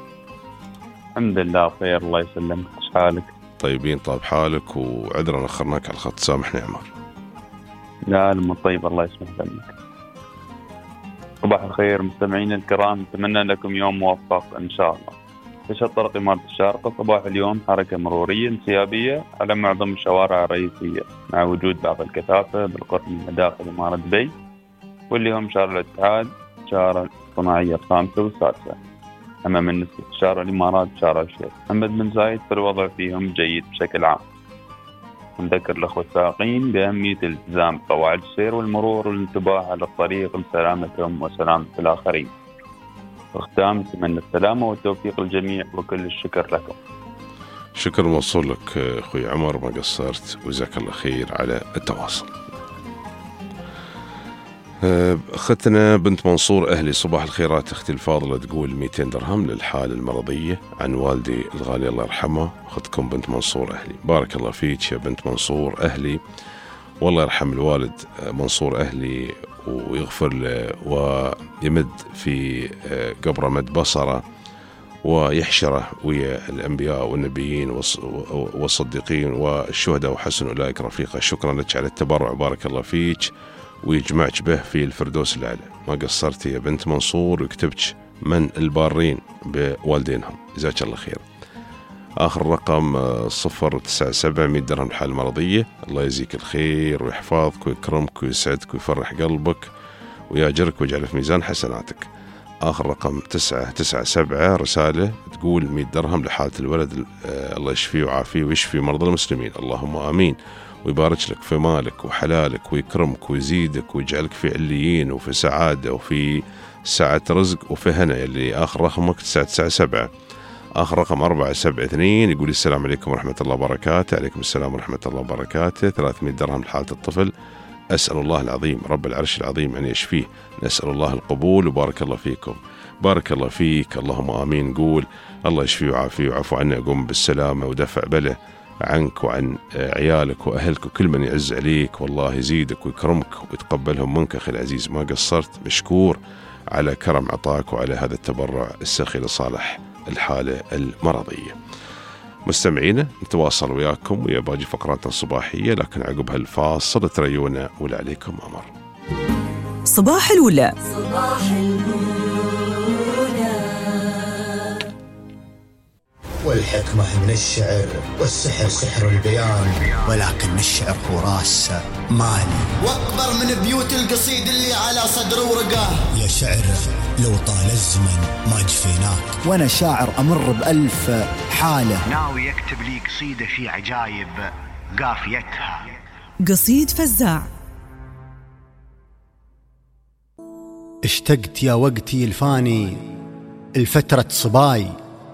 الحمد لله بخير الله يسلمك. إيش حالك؟ طيبين طاب حالك وعذرا أخرناك على الخط سامحني عمر. لا لما طيب الله يسمح لك. صباح الخير مستمعين الكرام أتمنى لكم يوم موفق إن شاء الله. تشهد طرق إمارة الشارقة صباح اليوم حركة مرورية انسيابية على معظم الشوارع الرئيسية مع وجود بعض الكثافة بالقرب من مداخل إمارة دبي واللي هم شارع الاتحاد شارع الصناعية الخامسة والسادسة. أما من نسبة شارع الإمارات شارع الشيخ محمد بن زايد فالوضع فيهم جيد بشكل عام. نذكر الأخوة السائقين بأهمية الالتزام بقواعد السير والمرور والانتباه على الطريق لسلامتهم وسلامة الآخرين. واختام أتمنى السلامة والتوفيق للجميع وكل الشكر لكم. شكر موصول لك أخوي عمر ما قصرت وجزاك الله خير على التواصل. أختنا بنت منصور أهلي صباح الخيرات أختي الفاضلة تقول مئتين درهم للحالة المرضية عن والدي الغالي الله يرحمه. أختكم بنت منصور أهلي. بارك الله فيك يا بنت منصور أهلي والله يرحم الوالد منصور أهلي ويغفر له ويمد في قبره مد بصره ويحشره ويا الأنبياء والنبيين والصديقين والشهداء وحسن أولئك رفيقا. شكرا لك على التبرع بارك الله فيك ويجمعك به في الفردوس الأعلى. ما قصرتي يا بنت منصور وكتبتش من البارين بوالدينهم جزاك الله خير. آخر رقم صفر تسعة سبعة مية درهم الحالة المرضية. الله يجزيك الخير ويحفظك ويكرمك ويسعدك ويفرح قلبك ويأجرك ويجعله في ميزان حسناتك. آخر رقم تسعة تسعة سبعة رسالة تقول مية درهم لحالة الولد، آه الله يشفيه ويعافيه ويشفي مرضى المسلمين، اللهم آمين، ويبارك لك في مالك وحلالك ويكرمك ويزيدك ويجعلك في عليين وفي سعادة وفي سعة رزق وفي هنا. اللي آخر رقمك تسعة تسعة سبعة. آخر رقم أربعة سبعة اثنين يقول السلام عليكم ورحمة الله وبركاته. عليكم السلام ورحمة الله وبركاته. ثلاثمية درهم لحالة الطفل، أسأل الله العظيم رب العرش العظيم أن يشفيه، نسأل الله القبول وبارك الله فيكم. بارك الله فيك، اللهم آمين. قول الله يشفيه ويعافيه وعفو عنا، يقوم بالسلامة ودفع بله عنك وعن عيالك وأهلك وكل من يعز عليك، والله يزيدك ويكرمك ويتقبلهم منك أخي العزيز. ما قصرت، مشكور على كرم عطاك وعلى هذا التبرع السخي لصالح الحالة المرضية. مستمعينا نتواصل وياكم ويا باقي فقراتنا الصباحية، لكن عقب هالفاصل تريونا ولا عليكم أمر. صباح الولا. صباح الولا. والحكمة من الشعر والسحر سحر البيان، ولكن الشعر هو راس مالي واكبر من بيوت القصيد اللي على صدر ورقاه. يا شعر لو طال الزمن ما جفيناك، وانا شاعر امر بألف حالة، ناوي يكتب لي قصيدة في عجايب قافيتها. قصيد فزاع. اشتقت يا وقتي الفاني الفترة صباي،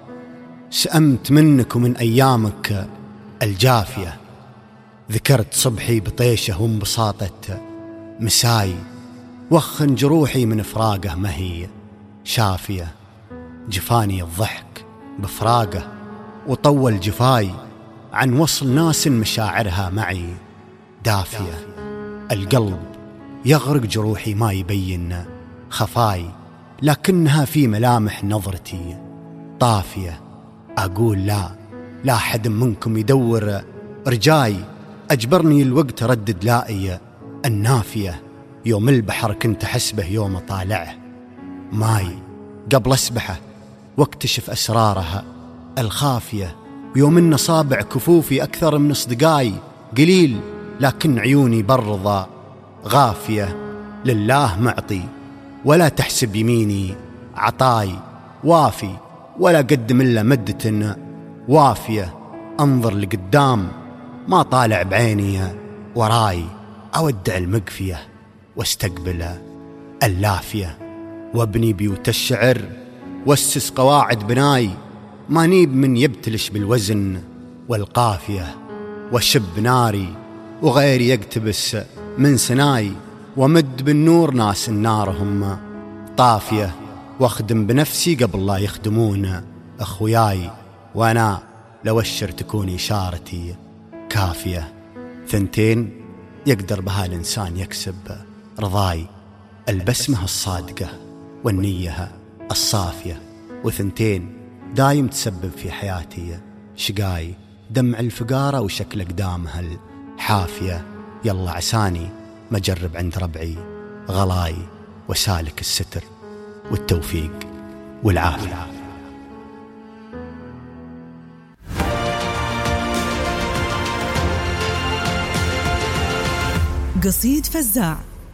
سأمت منك ومن أيامك الجافية، ذكرت صبحي بطيشة وانبساطة مساي، وخن جروحي من فراقه ما هي شافية، جفاني الضحك بفراقه وطول جفاي، عن وصل ناس مشاعرها معي دافية، القلب يغرق جروحي ما يبين خفاي، لكنها في ملامح نظرتي طافية، أقول لا لا حد منكم يدور رجاي، أجبرني الوقت أردد لائي النافية، يوم البحر كنت حسبه يوم طالعه ماي، قبل أسبحه واكتشف أسرارها الخافية، يوم إن صابع كفوفي أكثر من أصدقائي قليل، لكن عيوني برضى غافية، لله معطي ولا تحسب يميني عطاي، وافي ولا قدم إلا مدة وافية، أنظر لقدام ما طالع بعيني وراي، أودع المقفية واستقبل اللافية، وابني بيوت الشعر واسس قواعد بناي، ما نيب من يبتلش بالوزن والقافية، وشب ناري وغيري يقتبس من سناي، ومد بالنور ناس نارهم طافية، واخدم بنفسي قبل لا يخدمون أخوياي، وأنا لو أشر تكون إشارتي كافية، ثنتين يقدر بها الإنسان يكسب رضاي، البسمة الصادقة والنية الصافية، وثنتين دايم تسبب في حياتي شقاي، دمع الفقارة وشكل أقدامها الحافية، يلا عساني ما جرب عند ربعي غلاي، وسالك الستر والتوفيق والعافية. قصيد فزاع.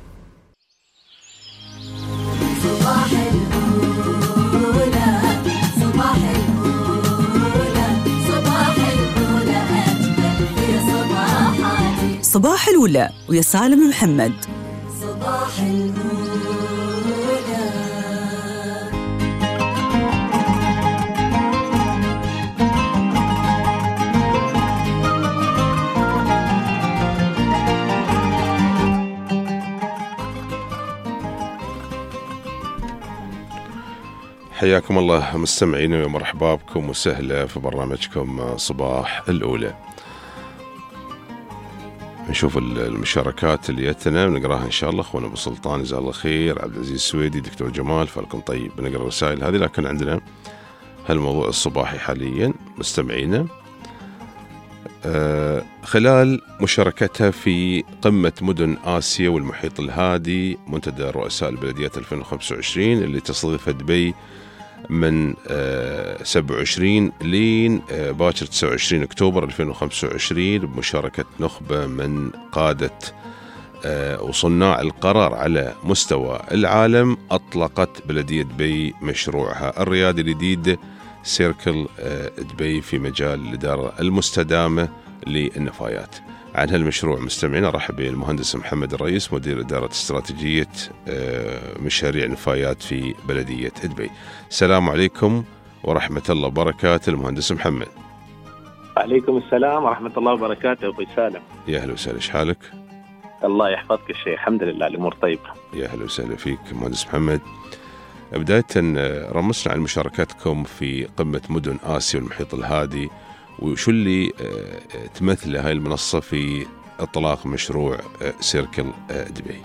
صباح الأولى صباح الأولى صباح الأولى أجمل في صباحاتي. صباح الأولى ويا سالم محمد. صباح الأولى. حياكم الله مستمعين ومرحبا بكم وسهلا في برنامجكم صباح الأولى. نشوف المشاركات اللي جتنا ونقراها إن شاء الله. أخونا أبو سلطان جزاه الله خير، عبد العزيز السويدي، دكتور جمال، فالكم طيب. بنقرأ الرسائل هذه، لكن عندنا هالموضوع الصباحي حاليا مستمعينا آه خلال مشاركتها في قمة مدن آسيا والمحيط الهادي منتدى رؤساء البلديات ألفين وخمسة وعشرين اللي تستضيفها دبي من سبعة وعشرين لين باكر تسعة وعشرين أكتوبر ألفين وخمسة وعشرين بمشاركة نخبة من قادة وصناع القرار على مستوى العالم. أطلقت بلدية دبي مشروعها الريادي الجديد سيركل دبي في مجال الإدارة المستدامة للنفايات. عن هالمشروع مستمعين أرحب بالمهندس محمد الرئيس مدير إدارة استراتيجية مشاريع نفايات في بلدية دبي. السلام عليكم ورحمة الله وبركاته المهندس محمد. عليكم السلام ورحمة الله وبركاته أخوي سالم. يا أهلا وسهلا، إيش حالك؟ الله يحفظك الشيخ، الحمد لله الأمور طيبة. يا أهلا وسهلا فيك مهندس محمد. بداية رمسنا عن مشاركتكم في قمة مدن آسيا والمحيط الهادي، وشو اللي تمثل هاي المنصة في إطلاق مشروع سيركل دبي؟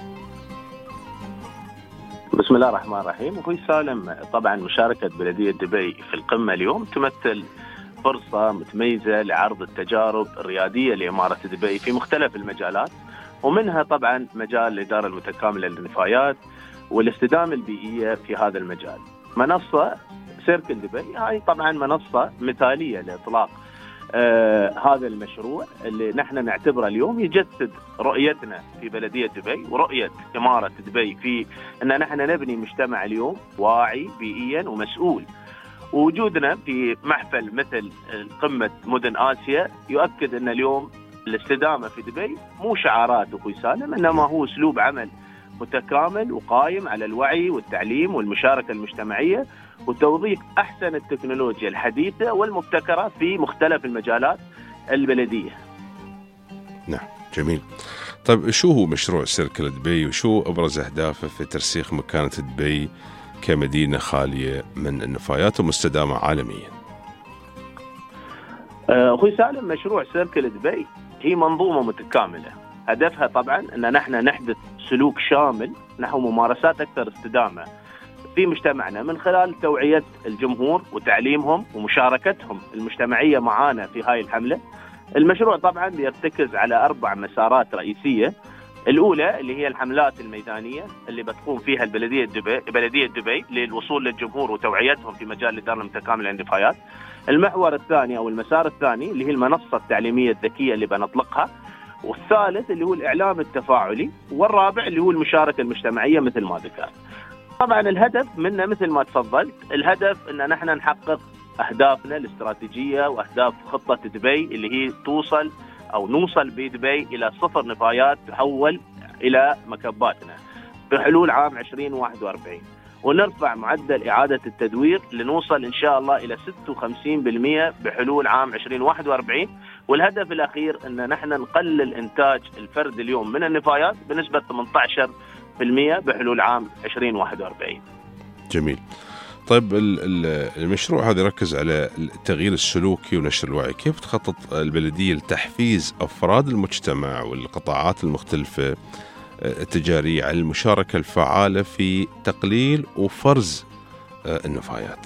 بسم الله الرحمن الرحيم. أخوي سالم، طبعا مشاركة بلدية دبي في القمة اليوم تمثل فرصة متميزة لعرض التجارب الريادية لإمارة دبي في مختلف المجالات، ومنها طبعا مجال الإدارة المتكاملة للنفايات والاستدامة البيئية في هذا المجال. منصة سيركل دبي هاي طبعا منصة مثالية لإطلاق آه هذا المشروع اللي نحن نعتبره اليوم يجسد رؤيتنا في بلدية دبي ورؤية إمارة دبي في أن نحن نبني مجتمع اليوم واعي بيئيا ومسؤول. ووجودنا في محفل مثل قمة مدن آسيا يؤكد أن اليوم الاستدامة في دبي مو شعارات أخوي سالم، إنما هو أسلوب عمل متكامل وقائم على الوعي والتعليم والمشاركة المجتمعية وتوظيف أحسن التكنولوجيا الحديثة والمبتكرة في مختلف المجالات البلدية. نعم، جميل. طيب شو هو مشروع سيركل دبي وشو أبرز أهدافه في ترسيخ مكانة دبي كمدينة خالية من النفايات ومستدامة عالميا؟ أخوي سالم، مشروع سيركل دبي هي منظومة متكاملة هدفها طبعا أن نحن نحدث سلوك شامل نحو ممارسات أكثر استدامة في مجتمعنا من خلال توعية الجمهور وتعليمهم ومشاركتهم المجتمعية معانا في هاي الحملة. المشروع طبعا بيرتكز على أربع مسارات رئيسية. الأولى اللي هي الحملات الميدانية اللي بتقوم فيها البلدية دبي بلدية دبي للوصول للجمهور وتوعيتهم في مجال الإدارة المتكاملة للنفايات. المحور الثاني أو المسار الثاني اللي هي المنصة التعليمية الذكية اللي بنطلقها. والثالث اللي هو الإعلام التفاعلي. والرابع اللي هو المشاركة المجتمعية مثل ما ذكرت. طبعا الهدف منا مثل ما تفضلت، الهدف ان نحن نحقق اهدافنا الاستراتيجيه واهداف خطه دبي اللي هي توصل او نوصل بدبي الى صفر نفايات تحول الى مكباتنا بحلول عام عشرين واحد وأربعين، ونرفع معدل اعاده التدوير لنوصل ان شاء الله الى ستة وخمسين بالمئة بحلول عام عشرين واحد وأربعين. والهدف الاخير ان نحن نقلل انتاج الفرد اليوم من النفايات بنسبه ثمانية عشر بالمئة بحلول عام عشرين واحد وأربعين. جميل. طيب المشروع هذا يركز على التغيير السلوكي ونشر الوعي. كيف تخطط البلدية لتحفيز أفراد المجتمع والقطاعات المختلفة التجارية على المشاركة الفعالة في تقليل وفرز النفايات؟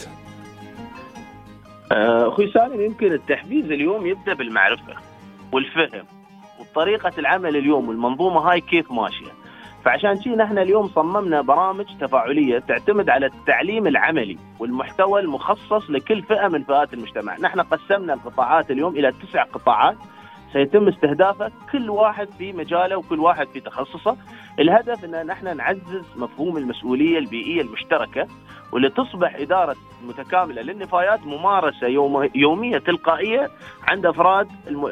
أخوي سالم، يمكن التحفيز اليوم يبدأ بالمعرفة والفهم وطريقة العمل اليوم والمنظومة هاي كيف ماشية. فعشان شيء نحن اليوم صممنا برامج تفاعلية تعتمد على التعليم العملي والمحتوى المخصص لكل فئة من فئات المجتمع. نحن قسمنا القطاعات اليوم إلى تسع قطاعات سيتم استهدافها كل واحد في مجاله وكل واحد في تخصصه. الهدف أن نحن نعزز مفهوم المسؤولية البيئية المشتركة ولتصبح إدارة متكاملة للنفايات ممارسة يوم يومية تلقائية عند أفراد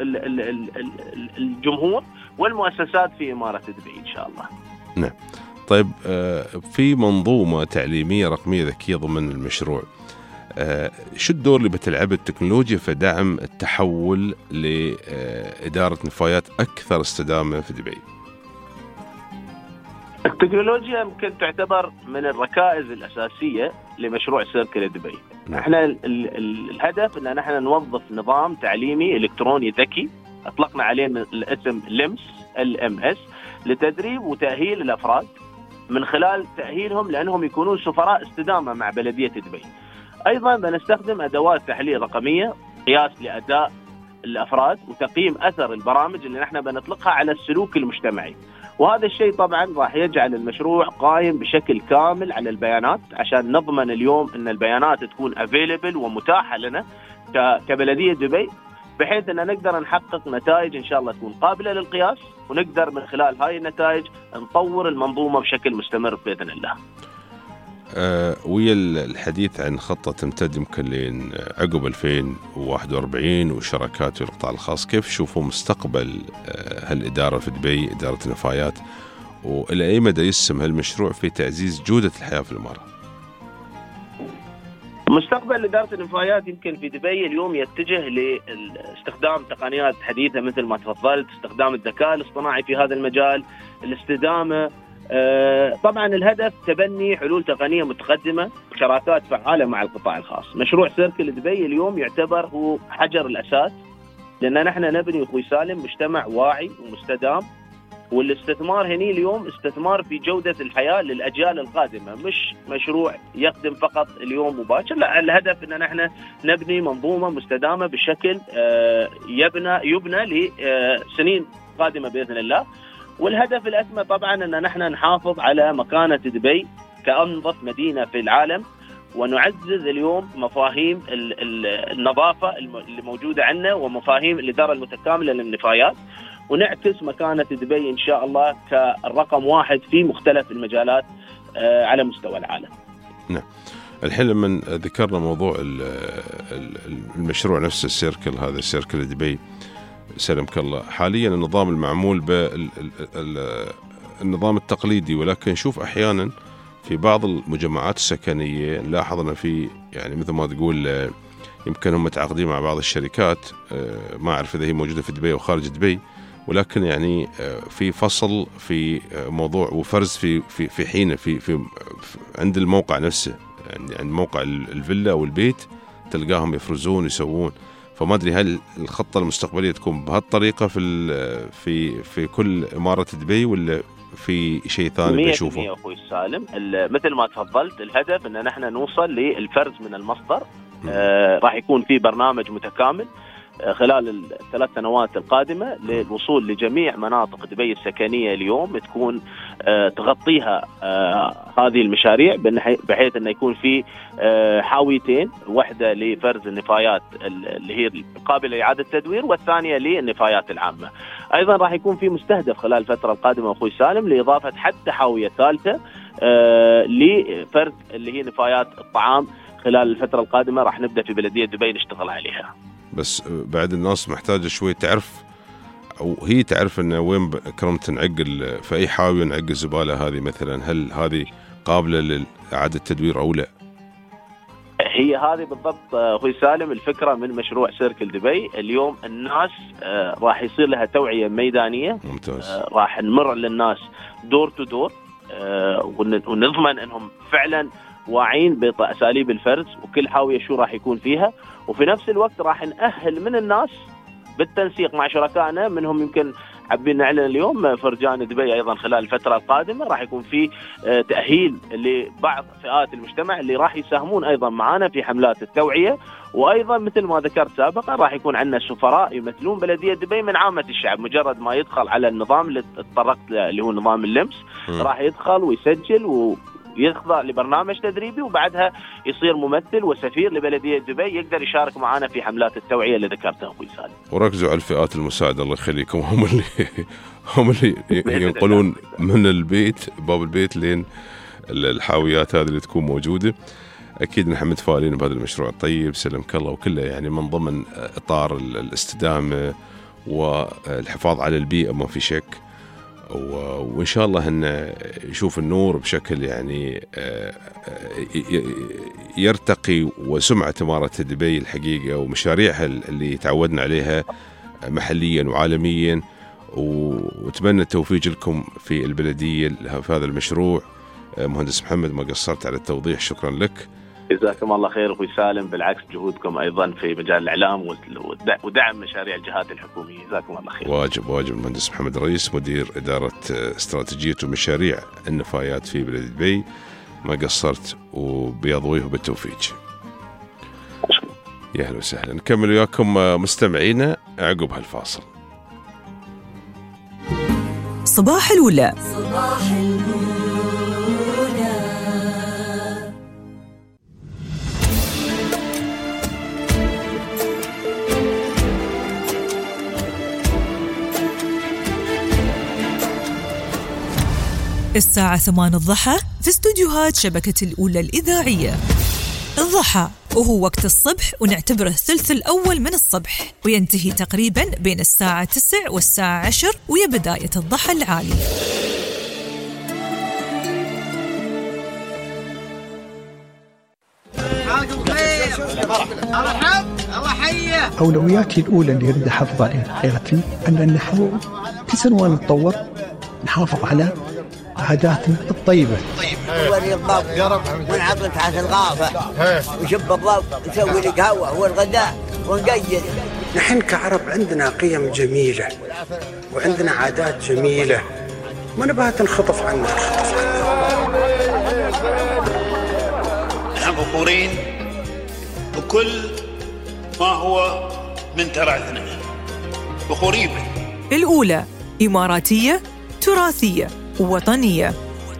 الجمهور والمؤسسات في إمارة دبي إن شاء الله. نعم. طيب في منظومة تعليمية رقمية ذكية ضمن المشروع، شو الدور اللي بتلعبه التكنولوجيا في دعم التحول لإدارة نفايات أكثر استدامة في دبي؟ التكنولوجيا يمكن تعتبر من الركائز الأساسية لمشروع سيركل دبي. نعم. احنا ال ال الهدف ان نحن نوظف نظام تعليمي إلكتروني ذكي أطلقنا عليه الاسم لمس ال إم إس لتدريب وتأهيل الأفراد من خلال تأهيلهم لأنهم يكونون سفراء استدامة مع بلدية دبي. أيضا بنستخدم أدوات تحليل رقمية قياس لأداء الأفراد وتقييم أثر البرامج اللي نحن بنطلقها على السلوك المجتمعي. وهذا الشيء طبعا راح يجعل المشروع قائم بشكل كامل على البيانات، عشان نضمن اليوم ان البيانات تكون افيلبل ومتاحه لنا كبلديه دبي، بحيث ان نقدر نحقق نتائج ان شاء الله تكون قابله للقياس، ونقدر من خلال هاي النتائج نطور المنظومه بشكل مستمر باذن الله. أه ويا الحديث عن خطة تمتد يمكن لين عقب ألفين وواحد وأربعين والشراكات في القطاع الخاص، كيف تشوفوا مستقبل أه هالإدارة في دبي، إدارة النفايات، وإلى أي مدى يسهم هالمشروع في تعزيز جودة الحياة في الإمارات؟ مستقبل إدارة النفايات يمكن في دبي اليوم يتجه لاستخدام تقنيات حديثة مثل ما تفضلت، استخدام الذكاء الاصطناعي في هذا المجال، الاستدامة. آه طبعا الهدف تبني حلول تقنية متقدمة، شراكات فعالة مع القطاع الخاص. مشروع سيركل دبي اليوم يعتبر هو حجر الأساس، لأن نحن نبني أخوي سالم مجتمع واعي ومستدام، والاستثمار هني اليوم استثمار في جودة الحياة للأجيال القادمة، مش مشروع يخدم فقط اليوم مباشر. لا، الهدف أن نحن نبني منظومة مستدامة بشكل آه يبنى يبنى لسنين قادمة بإذن الله. والهدف الأسمى طبعا أن نحن نحافظ على مكانة دبي كأنظف مدينة في العالم، ونعزز اليوم مفاهيم النظافة اللي موجودة عندنا ومفاهيم الإدارة المتكاملة للنفايات، ونعكس مكانة دبي إن شاء الله كالرقم واحد في مختلف المجالات على مستوى العالم. نعم. الحين لما ذكرنا موضوع المشروع نفسه السيركل، هذا سيركل دبي سلمك الله، حاليا النظام المعمول بالنظام التقليدي، ولكن نشوف أحيانا في بعض المجمعات السكنية نلاحظ أن في يعني مثل ما تقول يمكن هم متعاقدين مع بعض الشركات، ما أعرف إذا هي موجودة في دبي أو خارج دبي، ولكن يعني في فصل في موضوع وفرز في في في حين في في عند الموقع نفسه، يعني عند موقع الفيلا أو البيت تلقاهم يفرزون يسوون. فما أدري هل الخطة المستقبلية تكون بهالطريقة في في في كل إمارة دبي، ولا في شيء ثاني بنشوفه؟ مية بالمية أخوي سالم، مثل ما تفضلت الهدف أن نحن نوصل للفرز من المصدر. آه راح يكون في برنامج متكامل خلال الثلاث سنوات القادمة للوصول لجميع مناطق دبي السكنية اليوم، تكون آه تغطيها آه هذه المشاريع، بحيث أن يكون في آه حاويتين، واحدة لفرز النفايات اللي هي قابلة لإعادة التدوير، والثانية للنفايات العامة. أيضا راح يكون في مستهدف خلال الفترة القادمة أخوي سالم لإضافة حتى حاوية ثالثة آه لفرز اللي هي نفايات الطعام. خلال الفترة القادمة راح نبدأ في بلدية دبي نشتغل عليها. بس بعد الناس محتاجة شوي تعرف، أو هي تعرف أن وين كرمت نعقل في أي حاوية نعقل زبالة هذه مثلا، هل هذه قابلة لإعادة التدوير أو لا؟ هي هذه بالضبط أخوي سالم الفكرة من مشروع سيركل دبي. اليوم الناس راح يصير لها توعية ميدانية. ممتاز. راح نمر للناس دور تو دور، ونضمن أنهم فعلا واعين بأساليب الفرز وكل حاوية شو راح يكون فيها، وفي نفس الوقت راح نأهل من الناس بالتنسيق مع شركائنا منهم. يمكن حابين نعلن اليوم فرجان دبي أيضا خلال الفترة القادمة راح يكون في تأهيل لبعض فئات المجتمع اللي راح يساهمون أيضا معنا في حملات التوعية. وأيضا مثل ما ذكرت سابقا راح يكون عندنا سفراء يمثلون بلدية دبي من عامة الشعب. مجرد ما يدخل على النظام اللي تطرقت اللي هو نظام اللمس راح يدخل ويسجل و يخضع لبرنامج تدريبي، وبعدها يصير ممثل وسفير لبلدية دبي يقدر يشارك معنا في حملات التوعية اللي ذكرتها أخوي سالم. وركزوا على الفئات المساعدة الله يخليكم، هم اللي هم اللي ينقلون من البيت باب البيت لين الحاويات هذه اللي تكون موجودة. أكيد نحن متفائلين بهذا المشروع الطيب سلمك الله، وكله يعني من ضمن إطار الاستدامة والحفاظ على البيئة ما في شك، وإن شاء الله أن يشوف النور بشكل يعني يرتقي، وسمعة إمارة دبي الحقيقة ومشاريعها اللي تعودنا عليها محليا وعالميا، وأتمنى التوفيق لكم في البلدية في هذا المشروع. مهندس محمد ما قصرت على التوضيح، شكرا لك. جزاكم الله خير أخوي سالم، بالعكس جهودكم أيضا في مجال الإعلام ودعم مشاريع الجهات الحكومية، جزاكم الله خير. واجب واجب. المهندس محمد رئيس مدير إدارة استراتيجية ومشاريع النفايات في بلدية دبي، ما قصرت وبياض وجهه بالتوفيق. يا أهلا وسهلا. نكمل وياكم مستمعينا عقب هالفاصل. صباح الأولى. صباح الأولى. الساعة ثمان الضحى في استوديوهات شبكة الأولى الإذاعية. الضحى وهو وقت الصبح، ونعتبره الثلث الأول من الصبح، وينتهي تقريبا بين الساعة تسع والساعة عشر، ويا بداية الضحى العالي. أولوياتي الأولى اللي أريد أحافظ عليها في حياتي أن نحاول كل سنة نتطور، نحافظ على عاداتنا الطيبة. نوري الضوء ونعطل تحت الغافة وشب الضوء نسوي لك هوا هو الغداء ونقيد. نحن كعرب عندنا قيم جميلة وعندنا عادات جميلة، ما نبغى تنخطف عنا. نحن فخورين بكل ما هو من تراثنا، فخورين به. الأولى إماراتية، تراثية، وطنية.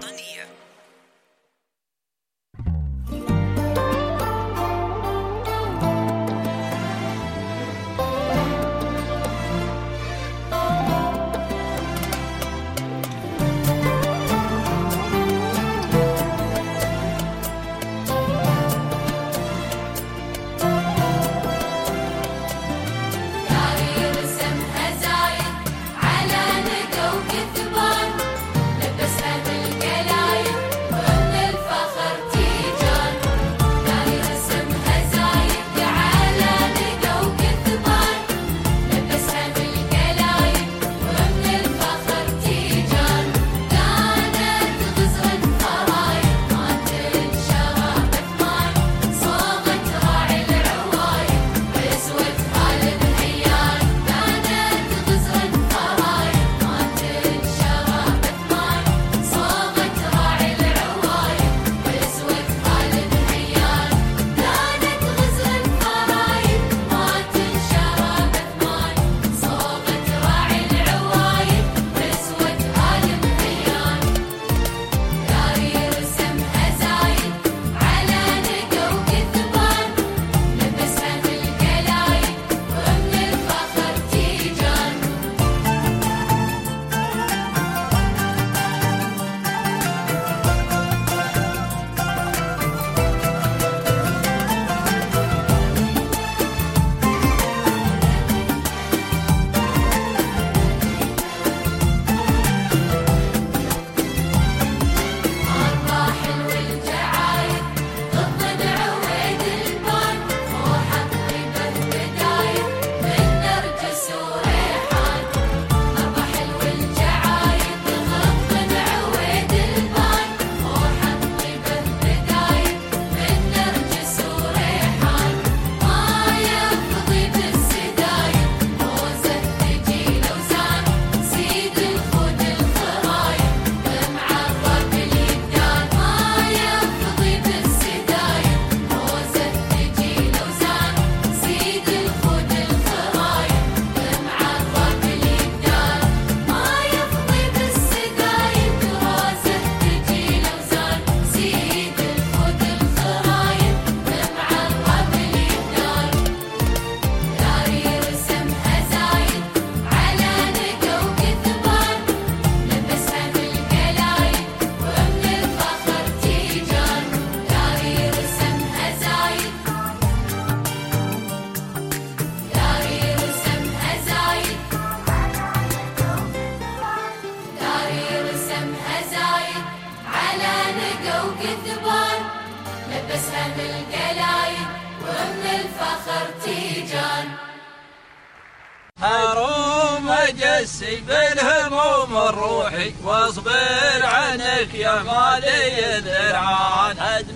هروم اجسي بالهموم الروحي واصبر عنك يا مالي ذرعان هدم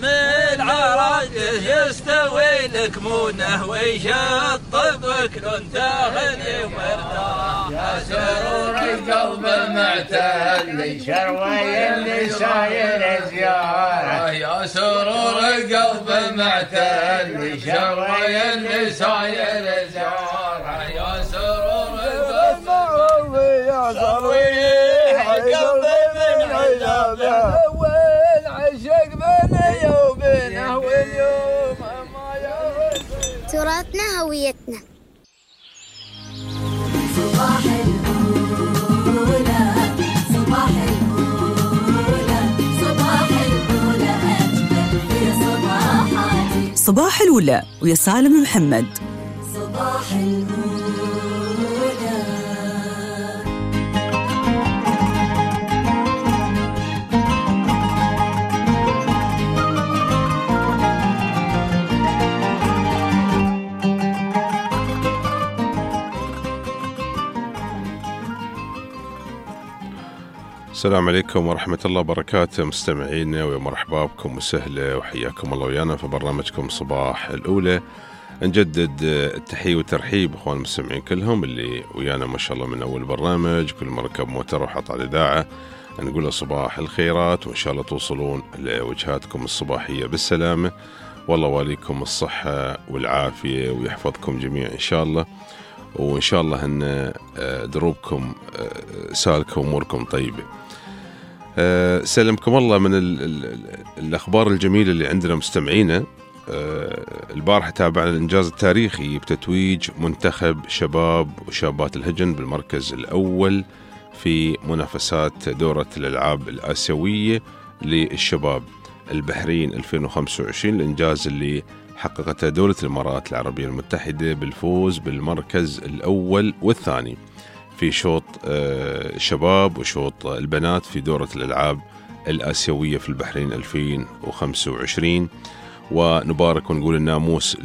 العراقه يستوي لك مونه ويشطبك لون تاخذي ومرتاح يا سرور القلب المعتل شروي اللي ساير زياره يا سرور القلب المعتل شروي اللي ساير زياره يا سرور القلب يا سروي هويتنا. صباح الأولى صباح الأولى صباح الأولى أجمل في صباحاتي. صباح الأولى ويا سالم محمد. صباح الأولى. السلام عليكم ورحمة الله وبركاته مستمعينا، ومرحبا بكم وسهلا وحياكم الله ويانا في برنامجكم صباح الأولى. نجدد التحية والترحيب أخوان المستمعين كلهم اللي ويانا ما شاء الله من أول برنامج، كل مركب موتر وحط على الإذاعة نقول له صباح الخيرات، وإن شاء الله توصلون لوجهاتكم الصباحية بالسلامة، والله واليكم الصحة والعافية ويحفظكم جميعا إن شاء الله، وإن شاء الله أن دروبكم سالكة وأموركم طيبة. أه سلمكم الله من ال ال الأخبار الجميلة اللي عندنا مستمعينا. أه البارحة تابعنا الإنجاز التاريخي بتتويج منتخب شباب وشابات الهجن بالمركز الأول في منافسات دورة الألعاب الآسيوية للشباب البحرين ألفين وخمسة وعشرين، الإنجاز اللي حققته دولة الإمارات العربية المتحدة بالفوز بالمركز الأول والثاني في شوط الشباب وشوط البنات في دورة الألعاب الآسيوية في البحرين ألفين وخمسة وعشرين. ونبارك ونقول الناموس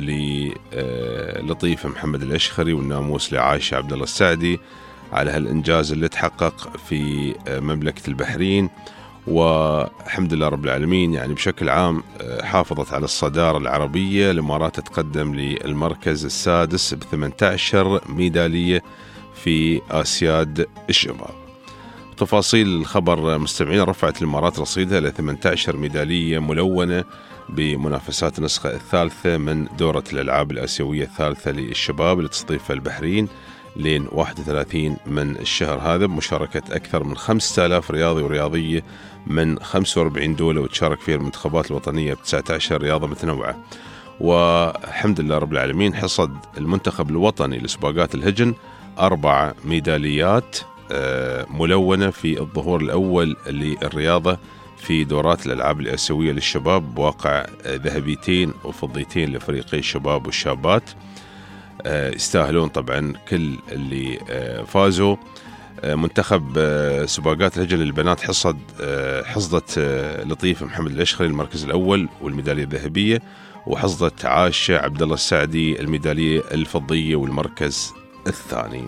للطيف محمد الأشخري والناموس لعائشة عبد الله السعدي على هالإنجاز اللي تحقق في مملكة البحرين، والحمد لله رب العالمين. يعني بشكل عام حافظت على الصدارة العربية، الإمارات تقدم للمركز السادس ب ثمانية عشر ميدالية في آسياد الشباب. تفاصيل الخبر مستمعين، رفعت الإمارات رصيدها ل ثمانية عشر ميدالية ملونة بمنافسات النسخة الثالثة من دورة الألعاب الآسيوية الثالثة للشباب اللي تستضيفها البحرين لين واحد وثلاثين من الشهر هذا، بمشاركة أكثر من خمسة آلاف رياضي ورياضية من خمسة وأربعين دولة، وتشارك فيها المنتخبات الوطنية ب تسعة عشر رياضة متنوعة. والحمد لله رب العالمين حصد المنتخب الوطني لسباقات الهجن أربع ميداليات ملونة في الظهور الأول للرياضة في دورات الألعاب الآسيوية للشباب، بواقع ذهبيتين وفضيتين لفريقي الشباب والشابات. يستاهلون طبعا كل اللي فازوا. منتخب سباقات الهجن للبنات حصد حصدت لطيف محمد الأشخري المركز الأول والميدالية الذهبية، وحصدت عائشة عبد الله السعدي الميدالية الفضية والمركز الثاني.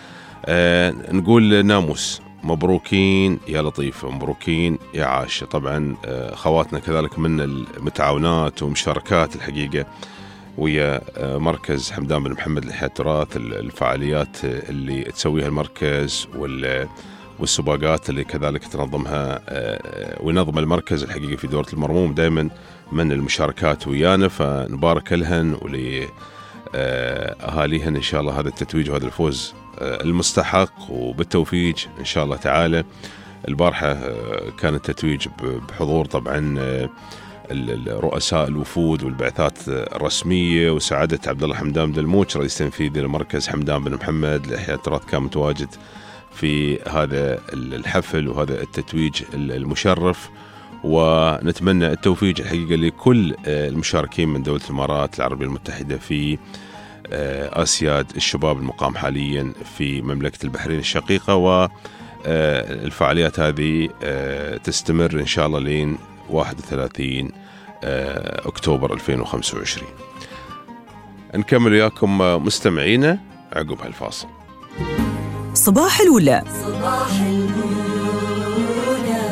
نقول ناموس مبروكين يا لطيف، مبروكين يا عائشة. طبعا خواتنا كذلك من المتعاونات ومشاركات الحقيقة ويا مركز حمدان بن محمد لإحياء التراث، الفعاليات اللي تسويها المركز والسباقات اللي كذلك تنظمها وينظم المركز الحقيقة في دورة المرموم دائما من المشاركات ويانا، فنبارك لهن ولأهاليهن إن شاء الله هذا التتويج وهذا الفوز المستحق وبالتوفيق إن شاء الله تعالى. البارحة كان التتويج بحضور طبعا الرؤساء الوفود والبعثات الرسمية، وسعادة عبد الله حمدان دلموش رئيس تنفيذي لمركز حمدان بن محمد لإحياء التراث كان متواجد في هذا الحفل وهذا التتويج المشرف، ونتمنى التوفيق الحقيقة لكل المشاركين من دولة الإمارات العربية المتحدة في آسياد الشباب المقام حاليا في مملكة البحرين الشقيقة، والفعاليات هذه تستمر إن شاء الله لين واحد وثلاثين أكتوبر ألفين وخمسة وعشرين. نكمل وياكم مستمعينا عقب هالفاصل. صباح الأولى. صباح الأولى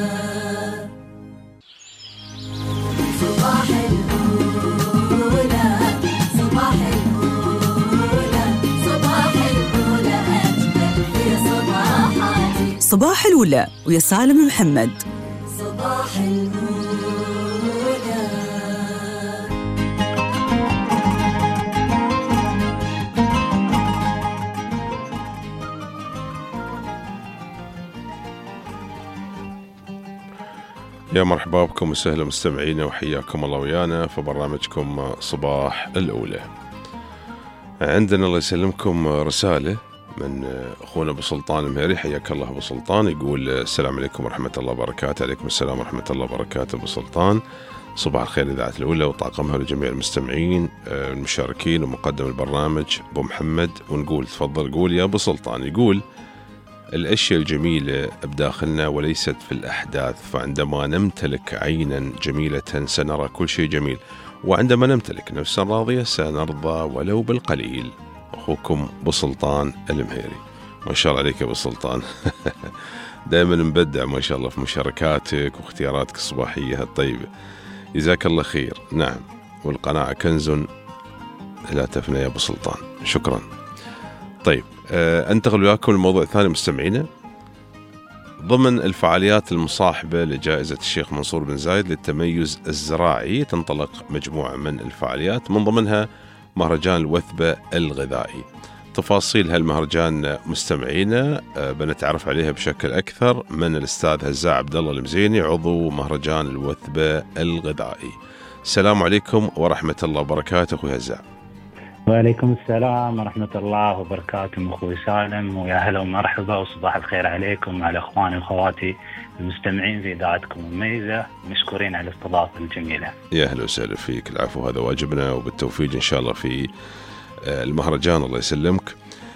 صباح الأولى صباح الأولى صباح الأولى أجمل في صباحاتي. صباح الأولى ويا سالم محمد. صباح الأولى. يا مرحبا بكم وسهلا مستمعينا، وحياكم الله ويانا في برنامجكم صباح الأولى. عندنا الله يسلمكم رسالة من أخونا أبو سلطان المهيري، حياك الله أبو سلطان. يقول السلام عليكم ورحمة الله وبركاته. عليكم السلام ورحمة الله وبركاته أبو سلطان. صباح الخير إذاعة الأولى وطاقمها لجميع المستمعين المشاركين ومقدم البرنامج أبو محمد. ونقول تفضل قول يا أبو سلطان. يقول الأشياء الجميلة بداخلنا وليست في الأحداث، فعندما نمتلك عينا جميلة سنرى كل شيء جميل، وعندما نمتلك نفسا راضية سنرضى ولو بالقليل. أخوكم أبو سلطان المهيري. ما شاء الله عليك يا أبو سلطان. دائما مبدع ما شاء الله في مشاركاتك واختياراتك الصباحية الطيبة. جزاك الله خير. نعم، والقناعة كنز لا تفنى يا أبو سلطان. شكرا. طيب أه أنتقل وياكم الموضوع الثاني مستمعينا. ضمن الفعاليات المصاحبة لجائزة الشيخ منصور بن زايد للتميز الزراعي تنطلق مجموعة من الفعاليات، من ضمنها مهرجان الوثبة الغذائي. تفاصيل هالمهرجان مستمعينا أه بنتعرف عليها بشكل أكثر من الأستاذ هزاع عبد الله المزيني، عضو مهرجان الوثبة الغذائي. السلام عليكم ورحمة الله وبركاته أخوي هزاع. وعليكم السلام ورحمة الله وبركاته أخوي سالم، ويا هلا ومرحبا وصباح الخير عليكم وعلى إخواني وأخواتي المستمعين في إذاعتكم المميزة. مشكورين على الاستضافة الجميلة. يا هلا وسهلا فيك. العفو، هذا واجبنا، وبالتوفيق إن شاء الله في المهرجان. الله يسلمك.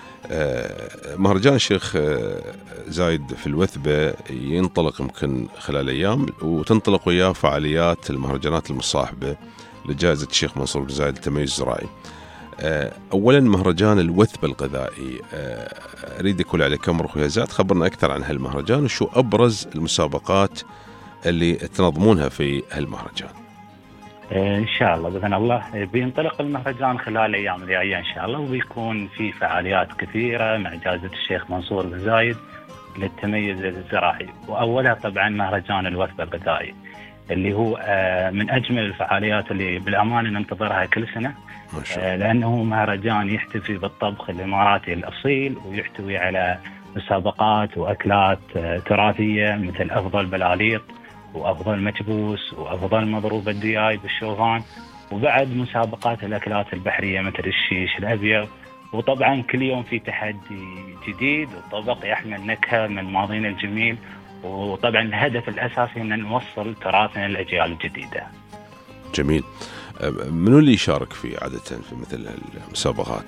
مهرجان الشيخ زايد في الوثبة ينطلق يمكن خلال أيام، وتنطلق وياه فعاليات المهرجانات المصاحبة لجائزة الشيخ منصور بن زايد للتميز الزراعي. أولا مهرجان الوثبة الغذائي، أريدك أقول عليك كم أخوي هزاع، خبرنا أكثر عن هالمهرجان وشو أبرز المسابقات اللي تنظمونها في هالمهرجان. إن شاء الله بإذن الله بينطلق المهرجان خلال الأيام الجاية إن شاء الله، وبيكون في فعاليات كثيرة مع جائزة الشيخ منصور بن زايد للتميز الزراعي. وأولها طبعا مهرجان الوثبة الغذائي اللي هو من أجمل الفعاليات اللي بالأمانة ننتظرها كل سنة، لأنه مهرجان يحتفي بالطبخ الإماراتي الأصيل، ويحتوي على مسابقات وأكلات تراثية مثل أفضل بلاليط وأفضل مكبوس وأفضل مضروب الدياي بالشوفان، وبعد مسابقات الأكلات البحرية مثل الشيش الأبيض. وطبعا كل يوم في تحدي جديد وطبق يحمل نكهة من ماضينا الجميل، وطبعا الهدف الأساسي أن نوصل تراثنا للأجيال الجديدة. جميل. منو اللي يشارك فيه عادة في مثل المسابقات؟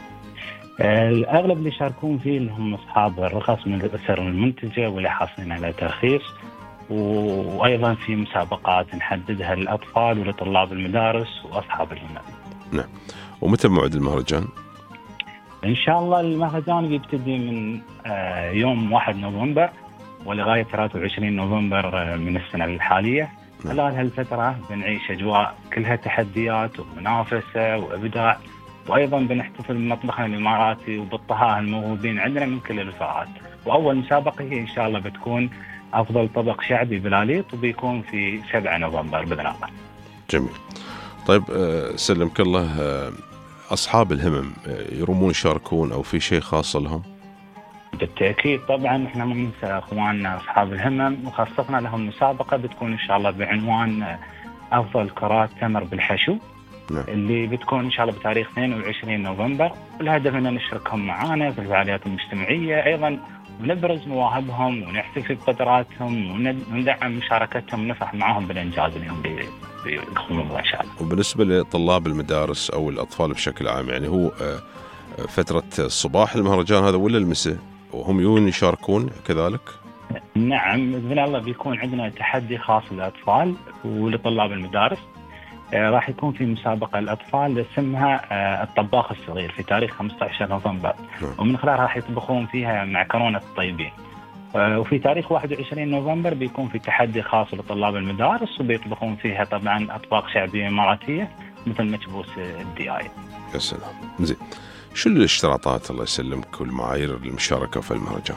الأغلب اللي يشاركون فيه اللي هم أصحاب الرخص من الأسر المنتجة واللي حاصلين على ترخيص، وأيضا في مسابقات نحددها للأطفال ولطلاب المدارس وأصحاب الهمم. نعم. ومتى موعد المهرجان؟ إن شاء الله المهرجان بيبتدي من يوم واحد نوفمبر ولغاية ثلاثة وعشرين نوفمبر من السنة الحالية. خلال هالفترة بنعيش أجواء كلها تحديات ومنافسة وإبداع، وأيضا بنحتفل بمطبخنا الإماراتي وبالطهاة الموهوبين عندنا من كل الفئات. وأول مسابقة هي إن شاء الله بتكون أفضل طبق شعبي بلاليط، وبيكون في سبعة نوفمبر بإذن الله. جميل. طيب سلمك الله، أصحاب الهمم يرومون يشاركون أو في شيء خاص لهم؟ بالتأكيد طبعا احنا ما ننسى اخواننا اصحاب الهمم، وخصصنا لهم مسابقة بتكون ان شاء الله بعنوان افضل كرات تمر بالحشو. نعم. اللي بتكون ان شاء الله بتاريخ اثنين وعشرين نوفمبر. والهدف ان نشركهم معانا في الفعاليات المجتمعية، ايضا ونبرز مواهبهم ونحتفي بقدراتهم وندعم مشاركتهم ونفرح معهم بالانجاز اليوم بيقومون به ان شاء الله. وبالنسبة لطلاب المدارس او الاطفال بشكل عام، يعني هو فترة الصباح المهرجان هذا ولا المساء وهم يون يشاركون كذلك؟ نعم بإذن الله بيكون عندنا تحدي خاص للأطفال ولطلاب المدارس. آه راح يكون في مسابقة الأطفال اسمها آه الطباخ الصغير في تاريخ خمسة عشر نوفمبر، ومن خلالها راح يطبخون فيها معكرونة الطيبين. آه وفي تاريخ واحد وعشرين نوفمبر بيكون في تحدي خاص لطلاب المدارس، وبيطبخون فيها طبعا أطباق شعبية إماراتية مثل مكبوس الدياي. يا سلام. زين، شو الاشتراطات الله يسلمك والمعايير للمشاركة في المهرجان؟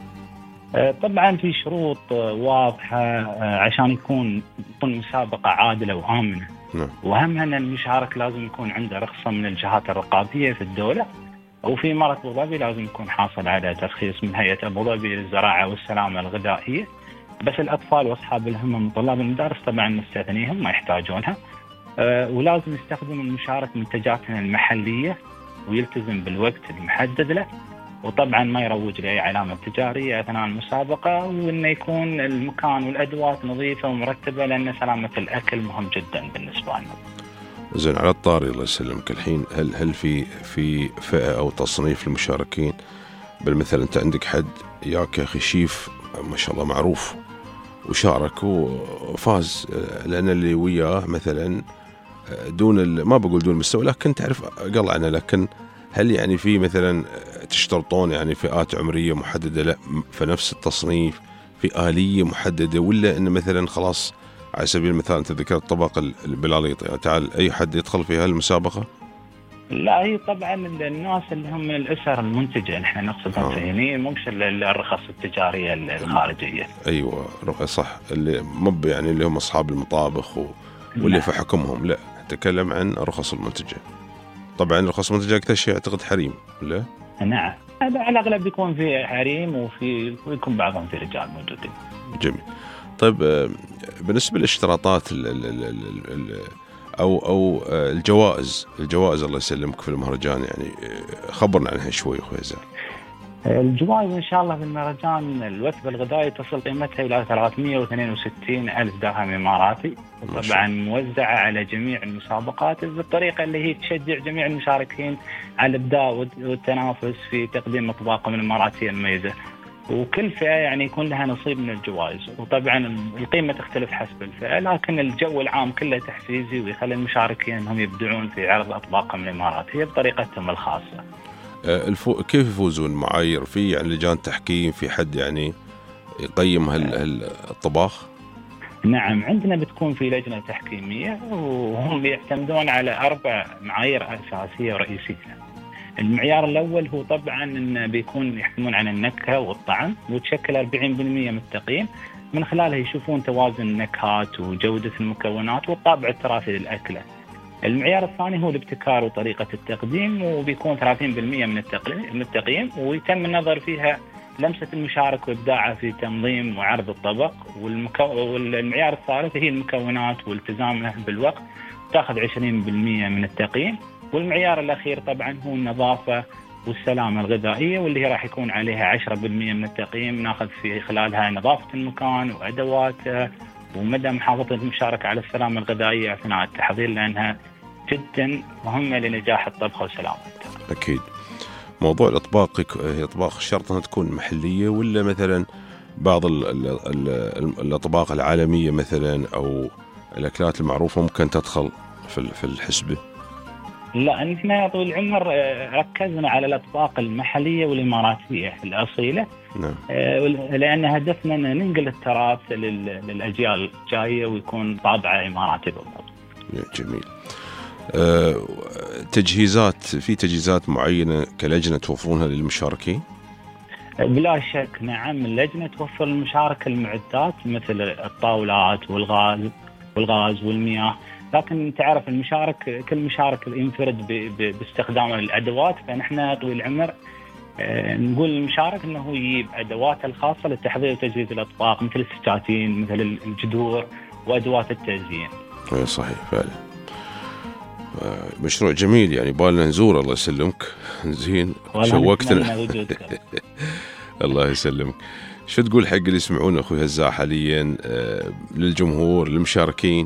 طبعا في شروط واضحة عشان يكون يكون مسابقة عادلة وآمنة. نعم. وأهمها أن المشارك لازم يكون عنده رخصة من الجهات الرقابية في الدولة، وفي إمارة أبو ظبي لازم يكون حاصل على ترخيص من هيئة أبو ظبي للزراعة والسلامة الغذائية. بس الأطفال وأصحاب الهمم وطلاب المدارس طبعا نستثنيهم، ما يحتاجونها. ولازم يستخدم المشارك منتجاتنا المحلية ويلتزم بالوقت المحدد له، وطبعا ما يروج لأي علامة تجارية أثناء المسابقة، وإنه يكون المكان والأدوات نظيفة ومرتبة، لأن سلامة الأكل مهم جدا بالنسبة لنا. زين، على الطاري الله يسلمك الحين، هل هل في في فئة أو تصنيف للمشاركين؟ بالمثل أنت عندك حد ياك يا أخي شيف ما شاء الله معروف وشارك وفاز، لأن اللي وياه مثلا دون ما بقول دون المستوى، لكن تعرف قلعنا، لكن هل يعني في مثلا تشترطون يعني فئات عمرية محددة لا في نفس التصنيف، في آلية محددة، ولا إن مثلا خلاص على سبيل المثال أنت ذكرت طبق البلاليط، يعني تعال أي حد يدخل في هالمسابقة؟ لا، هي طبعا الناس اللي هم من الأسر المنتجة نحن نقصدهم هنا، مش الرخص التجارية الخارجية. أيوة رخص صح، اللي مب يعني اللي هم أصحاب المطابخ و... واللي في حكمهم، لا نتكلم عن الرخص المنتجة. طبعا الرخص المنتجة أكثر شيء أعتقد حريم، لا؟ نعم، على الأغلب يكون في حريم وفي ويكون بعضهم في رجال موجودين. جميل. طيب بالنسبة للاشتراطات ال ال ال ال أو أو الجوائز الجوائز الله يسلمك في المهرجان، يعني خبرنا عنها شوي أخوي زين. الجوائز إن شاء الله في المهرجان الوثبة الغذائية تصل قيمتها إلى ثلاثمئة واثنين وستين ألف درهم إماراتي، وطبعا موزعة على جميع المسابقات بالطريقة اللي هي تشجع جميع المشاركين على الإبداع والتنافس في تقديم أطباقهم الإماراتية المميزة، وكل فئة يعني يكون لها نصيب من الجوائز، وطبعا القيمة تختلف حسب الفئة، لكن الجو العام كله تحفيزي ويخلي المشاركين أنهم يبدعون في عرض أطباقهم الإماراتية بطريقتهم الخاصة. الفو... كيف يفوزون؟ معايير في يعني لجان تحكيم، في حد يعني يقيم هالطباخ؟ نعم، عندنا بتكون في لجنة تحكيمية وهم يعتمدون على أربع معايير أساسية ورئيسية. المعيار الأول هو طبعا إن بيكون يحكمون عن النكهة والطعم، وتشكل أربعين بالمئة من التقييم، من خلالها يشوفون توازن النكهات وجودة المكونات والطابع التراثي للأكلة. المعيار الثاني هو الابتكار وطريقة التقديم، وبيكون ثلاثين بالمئة من من التقييم، ويتم النظر فيها لمسة المشارك وإبداعه في تنظيم وعرض الطبق. والمكو... والمعيار الثالث هي المكونات والتزامه بالوقت، تأخذ عشرين بالمئة من التقييم. والمعيار الأخير طبعا هو النظافة والسلامة الغذائية، واللي راح يكون عليها عشرة بالمئة من التقييم، ناخذ في خلالها نظافة المكان وأدواته ومدى محافظة المشاركة على السلامة الغذائية أثناء التحضير، لأنها جدا مهمة لنجاح الطبخة وسلامته. أكيد. موضوع الأطباق، هي أطباق شرط أنها تكون محلية، ولا مثلا بعض ال ال ال الأطباق العالمية مثلا أو الأكلات المعروفة ممكن تدخل في في الحسبة؟ لا، نحن يا طويل العمر ركزنا على الأطباق المحلية والإماراتية الأصيلة. نعم. لأن هدفنا أن ننقل التراث للأجيال الجاية ويكون طابعه إماراتي بالضبط. جميل. أه تجهيزات، في تجهيزات معينة كلجنة توفرونها للمشاركين؟ بلا شك نعم، اللجنة توفر للمشاركة المعدات مثل الطاولات والغاز والغاز والمياه، لكن تعرف المشارك كل مشارك ينفرد باستخدام الأدوات، فنحن طويل العمر نقول للمشارك أنه يجيب أدواته الخاصة للتحضير وتجهيز الأطباق، مثل السكاكين مثل الجذور وأدوات التزيين. صحيح فعلا، مشروع جميل، يعني بالنا نزور. الله يسلمك. زين، شوقتنا. الله يسلمك. شو تقول حق اللي يسمعون أخوي هزاع حاليا، للجمهور للمشاركين؟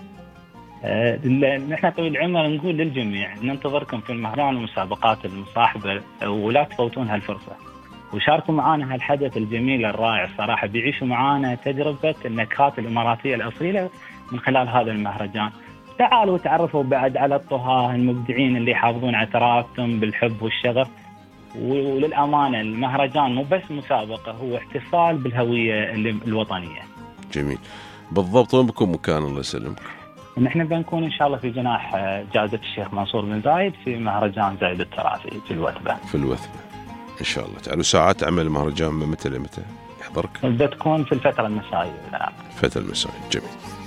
أه نحن طويل العمر نقول للجميع ننتظركم في المهرجان والمسابقات المصاحبة، ولا تفوتون هالفرصة، وشاركوا معنا هالحدث الجميل الرائع. صراحة بيعيشوا معنا تجربة النكهات الإماراتية الأصيلة من خلال هذا المهرجان. تعالوا تعرفوا بعد على الطهاة المبدعين اللي يحافظون على تراثهم بالحب والشغف. وللأمانة المهرجان مو بس مسابقة، هو احتفال بالهوية الوطنية. جميل. بالضبط، وين بكون مكان الله يسلمك؟ نحن بنكون إن شاء الله في جناح جائزة الشيخ منصور بن زايد في مهرجان زايد التراثي في الوثبة. في الوثبة إن شاء الله تعالوا. ساعات عمل المهرجان من متى لمتى يحضرك؟ بتكون في الفترة المسائية. الفترة المسائية. جميل.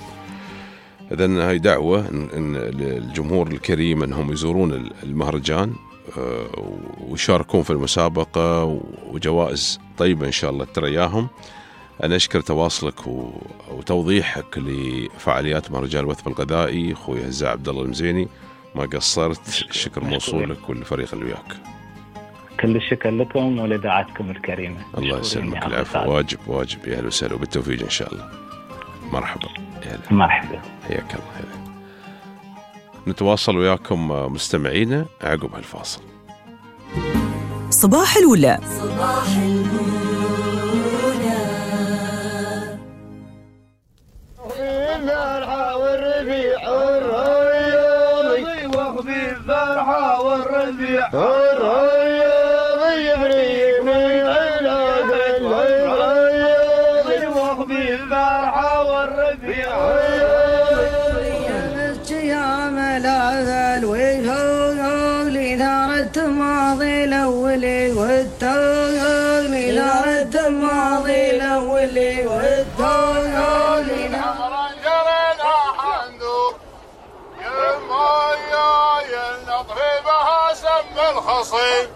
إذن هاي دعوة إن للجمهور الكريم أنهم يزورون المهرجان ويشاركون في المسابقة، وجوائز طيبة إن شاء الله ترياهم. أنا أشكر تواصلك وتوضيحك لفعاليات مهرجان الوثب الغذائي أخوي هزاع عبد الله المزيني، ما قصرت. الشكر موصول لك والفريق اللي وياك. كل الشكر لكم ولإذاعتكم الكريمة. الله يسلمك. العفو. واجب واجب. يا أهلا وسهلا وبالتوفيق إن شاء الله. مرحبا. يا مرحبا. حياك الله. نتواصل وياكم مستمعينا عقب هالفاصل. صباح الولا. صباح الولا. الفرحة والربيع والرياضي وخفي الفرحة والربيع والرياضي يفري من علاج الرياضي وخفي الفرحة والربيع يا ملاذ الوجه لثارة ماضي الأولي والتوغل لثارة ماضي الأولي والتوغل نهرا جرنا حندو يا ينطفي بها سم الخصيب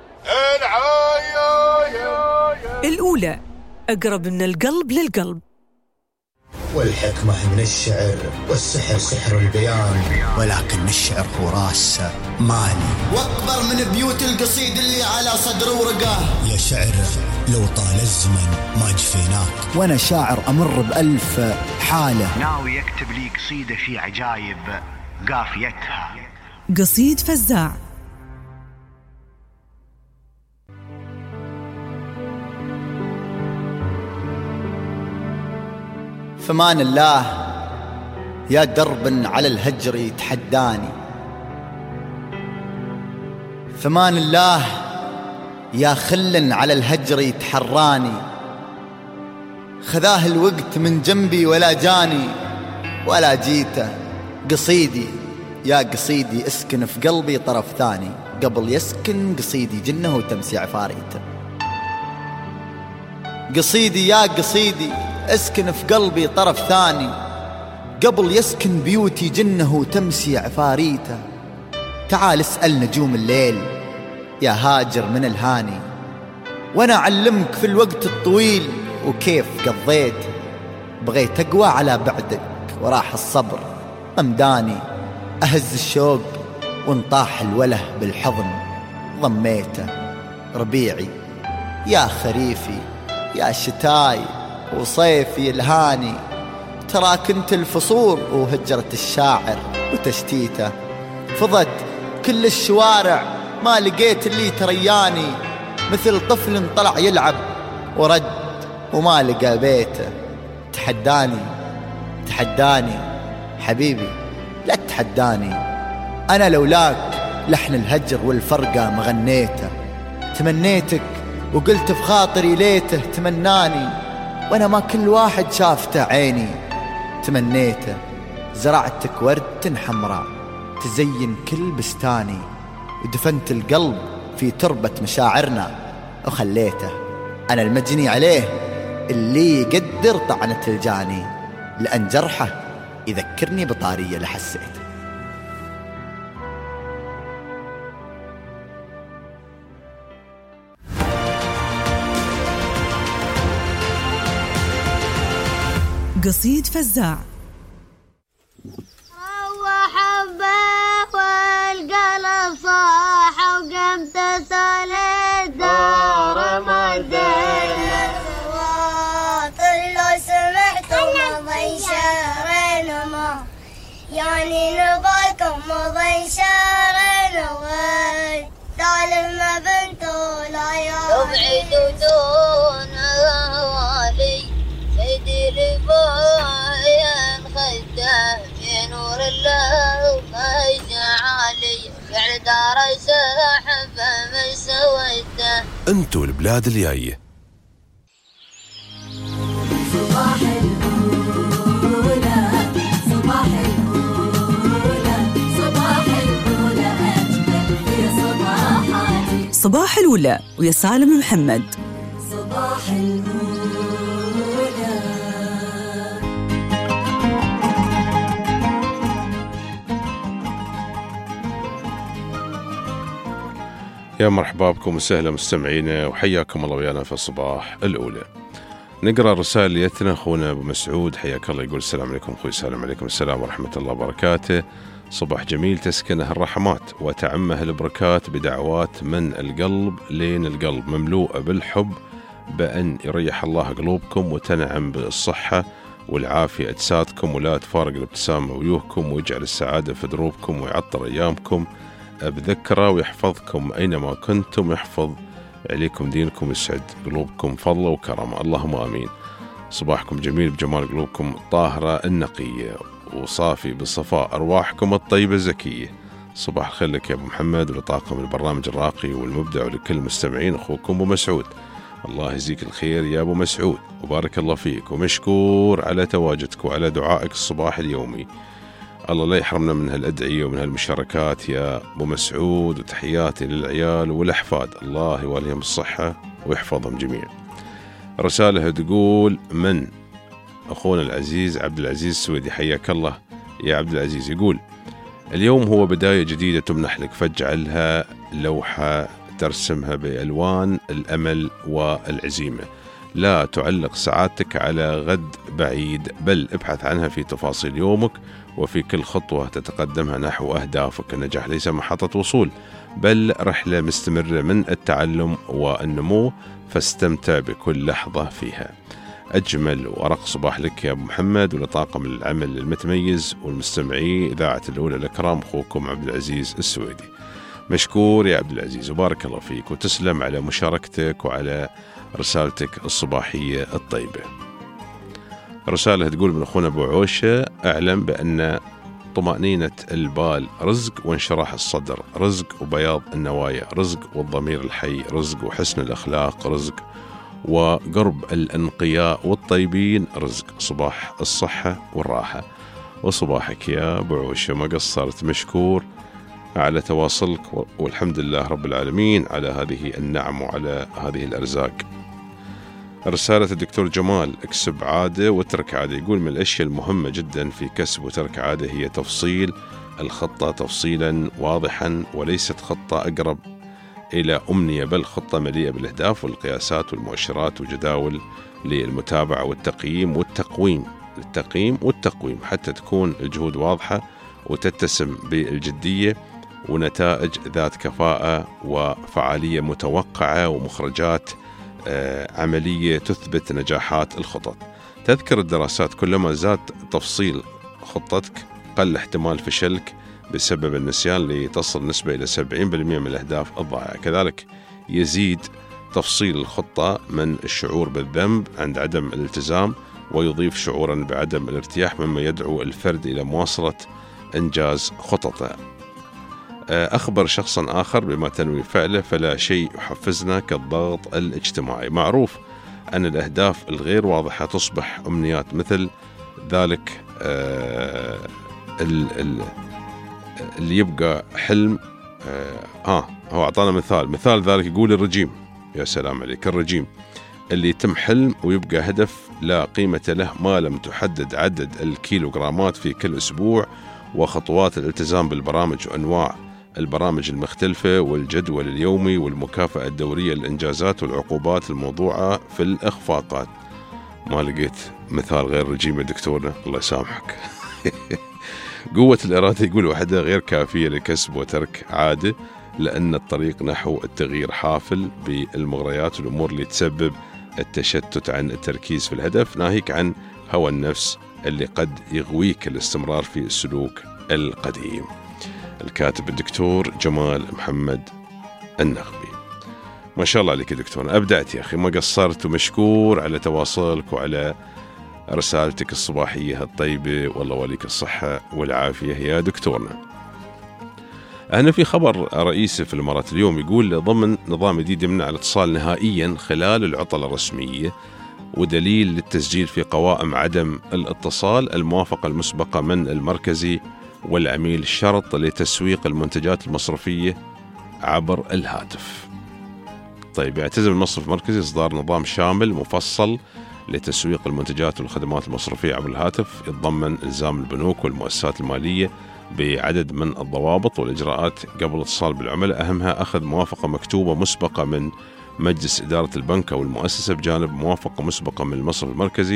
العيا. الأولى أقرب من القلب للقلب. والحكمة من الشعر والسحر سحر البيان ولكن الشعر هو راس مالي واكبر من بيوت القصيد اللي على صدر ورقه. يا شعر لو طال الزمن ما جفيناك وانا شاعر امر بألف حالة. ناوي يكتب لي قصيدة في عجايب قافيتها. قصيد فزاع. فمان الله يا درب على الهجر يتحداني. فمان الله يا خل على الهجر يتحراني. خذاه الوقت من جنبي ولا جاني ولا جيته. قصيدي يا قصيدي اسكن في قلبي طرف ثاني قبل يسكن قصيدي جنه وتمسي عفاريته. قصيدي يا قصيدي اسكن في قلبي طرف ثاني قبل يسكن بيوتي جنه وتمسي عفاريته. تعال اسأل نجوم الليل يا هاجر من الهاني وانا اعلمك في الوقت الطويل وكيف قضيت. بغيت اقوى على بعدك وراح الصبر ممداني. اهز الشوق وانطاح الوله بالحضن ضميته. ربيعي يا خريفي يا شتاي وصيفي الهاني. ترى كنت الفصول وهجرة الشاعر وتشتيته. فضت كل الشوارع ما لقيت اللي ترياني. مثل طفل طلع يلعب ورد وما لقى بيته. تحداني تحداني حبيبي لا تحداني. أنا لولاك لحن الهجر والفرقة مغنيته. تمنيتك وقلت في خاطري ليته تمناني وانا ما كل واحد شافته عيني. تمنيته زرعتك ورد حمراء تزين كل بستاني. ودفنت القلب في تربة مشاعرنا وخليته. انا المجني عليه اللي يقدر طعنة الجاني لأن جرحه يذكرني بطارية لحسيته. قصيد فزاع. روح حبه والقلب صاح وقمت سال الدار مدينة. لو سمعت مضي شهرين وما يعني نبالكم مضي شهرين وما تعلم ما بنته لا يبعدوا دون هوالي سيدي رفاين خده بنور الله وما يجعلي بعد دار سحب من سويته. انتو البلاد الجاية. صباح الأولى صباح الأولى صباح الأولى أجمل في صباحاتي. صباح الأولى ويا سالم محمد. صباح الأولى. يا مرحبا بكم وسهلا مستمعينا وحياكم الله ويانا في الصباح الأولى. نقرأ رسالتنا أخونا أبو مسعود حياك الله يقول السلام عليكم أخوي سالم. عليكم السلام ورحمة الله وبركاته. صباح جميل تسكنه الرحمات وتعمه البركات بدعوات من القلب لين القلب، مملوءة بالحب بأن يريح الله قلوبكم وتنعم بالصحة والعافية أجسادكم، ولا تفارق الابتسامة وجوهكم، ويجعل السعادة في دروبكم ويعطر أيامكم بذكرى، ويحفظكم أينما كنتم، يحفظ عليكم دينكم، يسعد قلوبكم فضله وكرمه، اللهم آمين. صباحكم جميل بجمال قلوبكم الطاهرة النقية، وصافي بصفاء أرواحكم الطيبة الزكية. صباح الخير لك يا أبو محمد ولطاقم البرنامج الراقي والمبدع، ولكل المستمعين. أخوكم أبو مسعود. الله يجزيك الخير يا أبو مسعود، وبارك الله فيك، ومشكور على تواجدك وعلى دعائك الصباح اليومي. الله لا يحرمنا من هالأدعية ومن هالمشاركات يا أبو مسعود، وتحياتي للعيال والأحفاد، الله يواليهم الصحة ويحفظهم جميعا. رسالة تقول من أخونا العزيز عبد العزيز السويدي، حياك الله يا عبد العزيز. يقول اليوم هو بداية جديدة تمنح لك، فاجعلها لوحة ترسمها بألوان الأمل والعزيمة، لا تعلق سعادتك على غد بعيد، بل ابحث عنها في تفاصيل يومك وفي كل خطوة تتقدمها نحو أهدافك. النجاح ليس محطة وصول، بل رحلة مستمرة من التعلم والنمو، فاستمتع بكل لحظة فيها. أجمل وأرق صباح لك يا أبو محمد ولطاقم العمل المتميز والمستمعي إذاعة الأولى الأكرام، أخوكم عبد العزيز السويدي. مشكور يا عبد العزيز، وبارك الله فيك، وتسلم على مشاركتك وعلى رسالتك الصباحية الطيبة. رسالة تقول من أخونا أبو عوشة، أعلم بأن طمأنينة البال رزق، وانشراح الصدر رزق، وبياض النوايا رزق، والضمير الحي رزق، وحسن الأخلاق رزق، وقرب الأنقياء والطيبين رزق. صباح الصحة والراحة. وصباحك يا أبو عوشة، ما قصرت، مشكور على تواصلك، والحمد لله رب العالمين على هذه النعم وعلى هذه الأرزاق. رسالة الدكتور جمال، اكسب عادة وترك عادة. يقول من الأشياء المهمة جدا في كسب وترك عادة هي تفصيل الخطة تفصيلا واضحا، وليست خطة أقرب إلى أمنية، بل خطة مليئة بالأهداف والقياسات والمؤشرات وجداول للمتابعة والتقييم والتقويم للتقييم والتقويم حتى تكون الجهود واضحة وتتسم بالجدية، ونتائج ذات كفاءة وفعالية متوقعة، ومخرجات عملية تثبت نجاحات الخطط. تذكر الدراسات كلما زاد تفصيل خطتك قل احتمال فشلك بسبب النسيان، لتصل نسبة إلى سبعين بالمئة من الأهداف الضائعة. كذلك يزيد تفصيل الخطة من الشعور بالذنب عند عدم الالتزام، ويضيف شعورا بعدم الارتياح، مما يدعو الفرد إلى مواصلة إنجاز خططه. أخبر شخصا آخر بما تنوي فعله، فلا شيء يحفزنا كالضغط الاجتماعي. معروف أن الأهداف الغير واضحة تصبح أمنيات، مثل ذلك آه اللي يبقى حلم. آه, آه هو أعطانا مثال مثال ذلك، يقول الرجيم. يا سلام عليك، الرجيم اللي يتم حلم ويبقى هدف لا قيمة له ما لم تحدد عدد الكيلوغرامات في كل أسبوع، وخطوات الالتزام بالبرامج وأنواع البرامج المختلفة، والجدول اليومي، والمكافأة الدورية للإنجازات، والعقوبات الموضوعة في الإخفاقات. ما لقيت مثال غير رجيم يا دكتورنا، الله يسامحك. قوة الإرادة يقول وحدها غير كافية لكسب وترك عادة، لأن الطريق نحو التغيير حافل بالمغريات والأمور اللي تسبب التشتت عن التركيز في الهدف، ناهيك عن هوى النفس اللي قد يغويك الاستمرار في السلوك القديم. الكاتب الدكتور جمال محمد النغبي. ما شاء الله عليك يا دكتور، أبدعت يا أخي، ما قصرت، ومشكور على تواصلك وعلى رسالتك الصباحية الطيبة، والله وليك الصحة والعافية يا دكتورنا. هنا في خبر رئيسي في الإمارات اليوم، يقول ضمن نظام جديد يمنع الاتصال نهائيا خلال العطلة الرسمية، ودليل للتسجيل في قوائم عدم الاتصال الموافقة المسبقة من المركزي والعميل، شرط لتسويق المنتجات المصرفية عبر الهاتف. طيب، يعتزم المصرف المركزي إصدار نظام شامل مفصل لتسويق المنتجات والخدمات المصرفية عبر الهاتف، يتضمن إلزام البنوك والمؤسسات المالية بعدد من الضوابط والإجراءات قبل الاتصال بالعملاء، أهمها أخذ موافقة مكتوبة مسبقة من مجلس إدارة البنك أو المؤسسة، بجانب موافقة مسبقة من المصرف المركزي،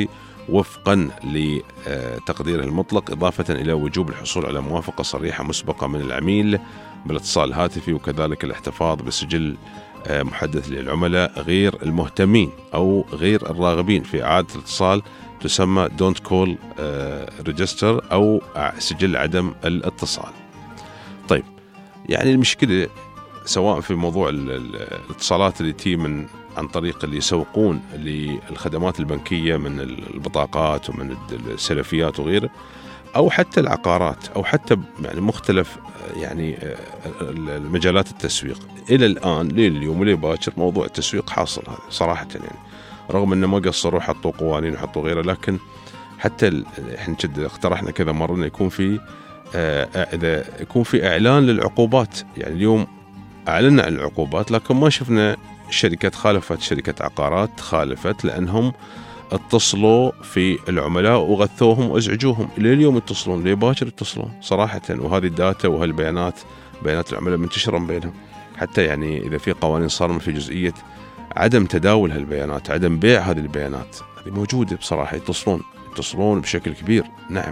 وفقا لتقديره المطلق، إضافة إلى وجوب الحصول على موافقة صريحة مسبقة من العميل بالاتصال الهاتفي، وكذلك الاحتفاظ بسجل محدث للعملاء غير المهتمين أو غير الراغبين في إعادة الاتصال، تسمى Don't Call Register أو سجل عدم الاتصال. طيب، يعني المشكلة سواء في موضوع الاتصالات اللي تي من عن طريق اللي يسوقون للخدمات البنكية من البطاقات ومن السلفيات وغيره، أو حتى العقارات، أو حتى يعني مختلف يعني مجالات التسويق. إلى الآن لليوم ولي باكر موضوع التسويق حاصل هذا صراحة، يعني رغم أنه ما قصروا حطوا قوانين وحطوا غيره، لكن حتى إحنا كده اقترحنا كذا مرة إنه يكون في إذا يكون في إعلان للعقوبات. يعني اليوم أعلنا عن العقوبات، لكن ما شفنا الشركات خالفت، شركة عقارات خالفت لأنهم اتصلوا في العملاء وغثوهم وازعجوهم. إلى اليوم يتصلون، ليه باكر يتصلون صراحة، وهذه الداتا وهالبيانات بيانات العملاء منتشرة بينهم. حتى يعني إذا في قوانين صارمة في جزئية عدم تداول هالبيانات، عدم بيع هذه البيانات، هذه موجودة بصراحة. يتصلون يتصلون بشكل كبير. نعم،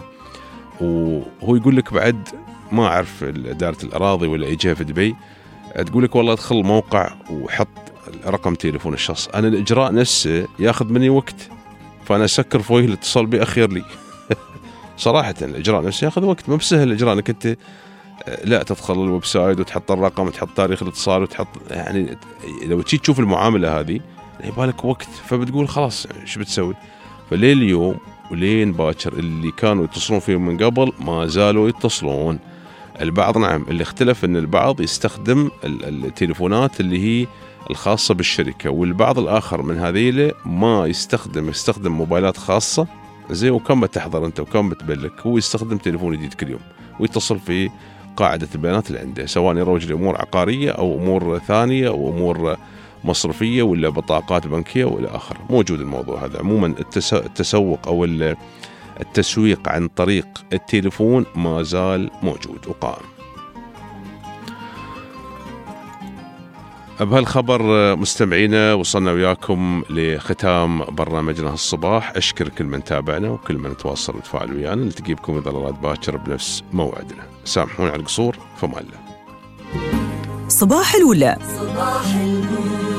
وهو يقول لك بعد ما أعرف إدارة الأراضي ولا إيجاه في دبي، تقول لك والله ادخل موقع وحط رقم تليفون الشخص. أنا الإجراء نفسه ياخذ مني وقت، فأنا أسكر فويه الاتصال بي أخير لي. صراحة الإجراء نفسه ياخذ وقت، ما بسهل الإجراء أنك أنت لا تدخل الويب سايت وتحط الرقم وتحط تاريخ الاتصال وتحط، يعني لو تيجي تشوف المعاملة هذه يبالك وقت، فبتقول خلاص شو بتسوي. فليه اليوم ولين باكر اللي كانوا يتصلون فيهم من قبل ما زالوا يتصلون. البعض نعم اللي اختلف ان البعض يستخدم التليفونات اللي هي الخاصة بالشركة، والبعض الآخر من هذيله ما يستخدم يستخدم موبايلات خاصة زي، وكم بتحضر أنت وكم بتبلك، هو يستخدم تليفون جديد كل يوم ويتصل في قاعدة البيانات اللي عنده، سواء يروج لأمور عقارية أو أمور ثانية أو أمور مصرفية ولا بطاقات بنكية ولا آخر. موجود الموضوع هذا. عموما التسوق أو التسويق عن طريق التليفون ما زال موجود وقائم. بهالخبر مستمعينا وصلنا وياكم لختام برنامجنا هالصباح. أشكر كل من تابعنا وكل من تواصل وتفاعل ويانا. نلتقي بكم إذا الله باكر بنفس موعدنا. سامحونا على القصور، فما الله. صباح الولا. صباح الولا.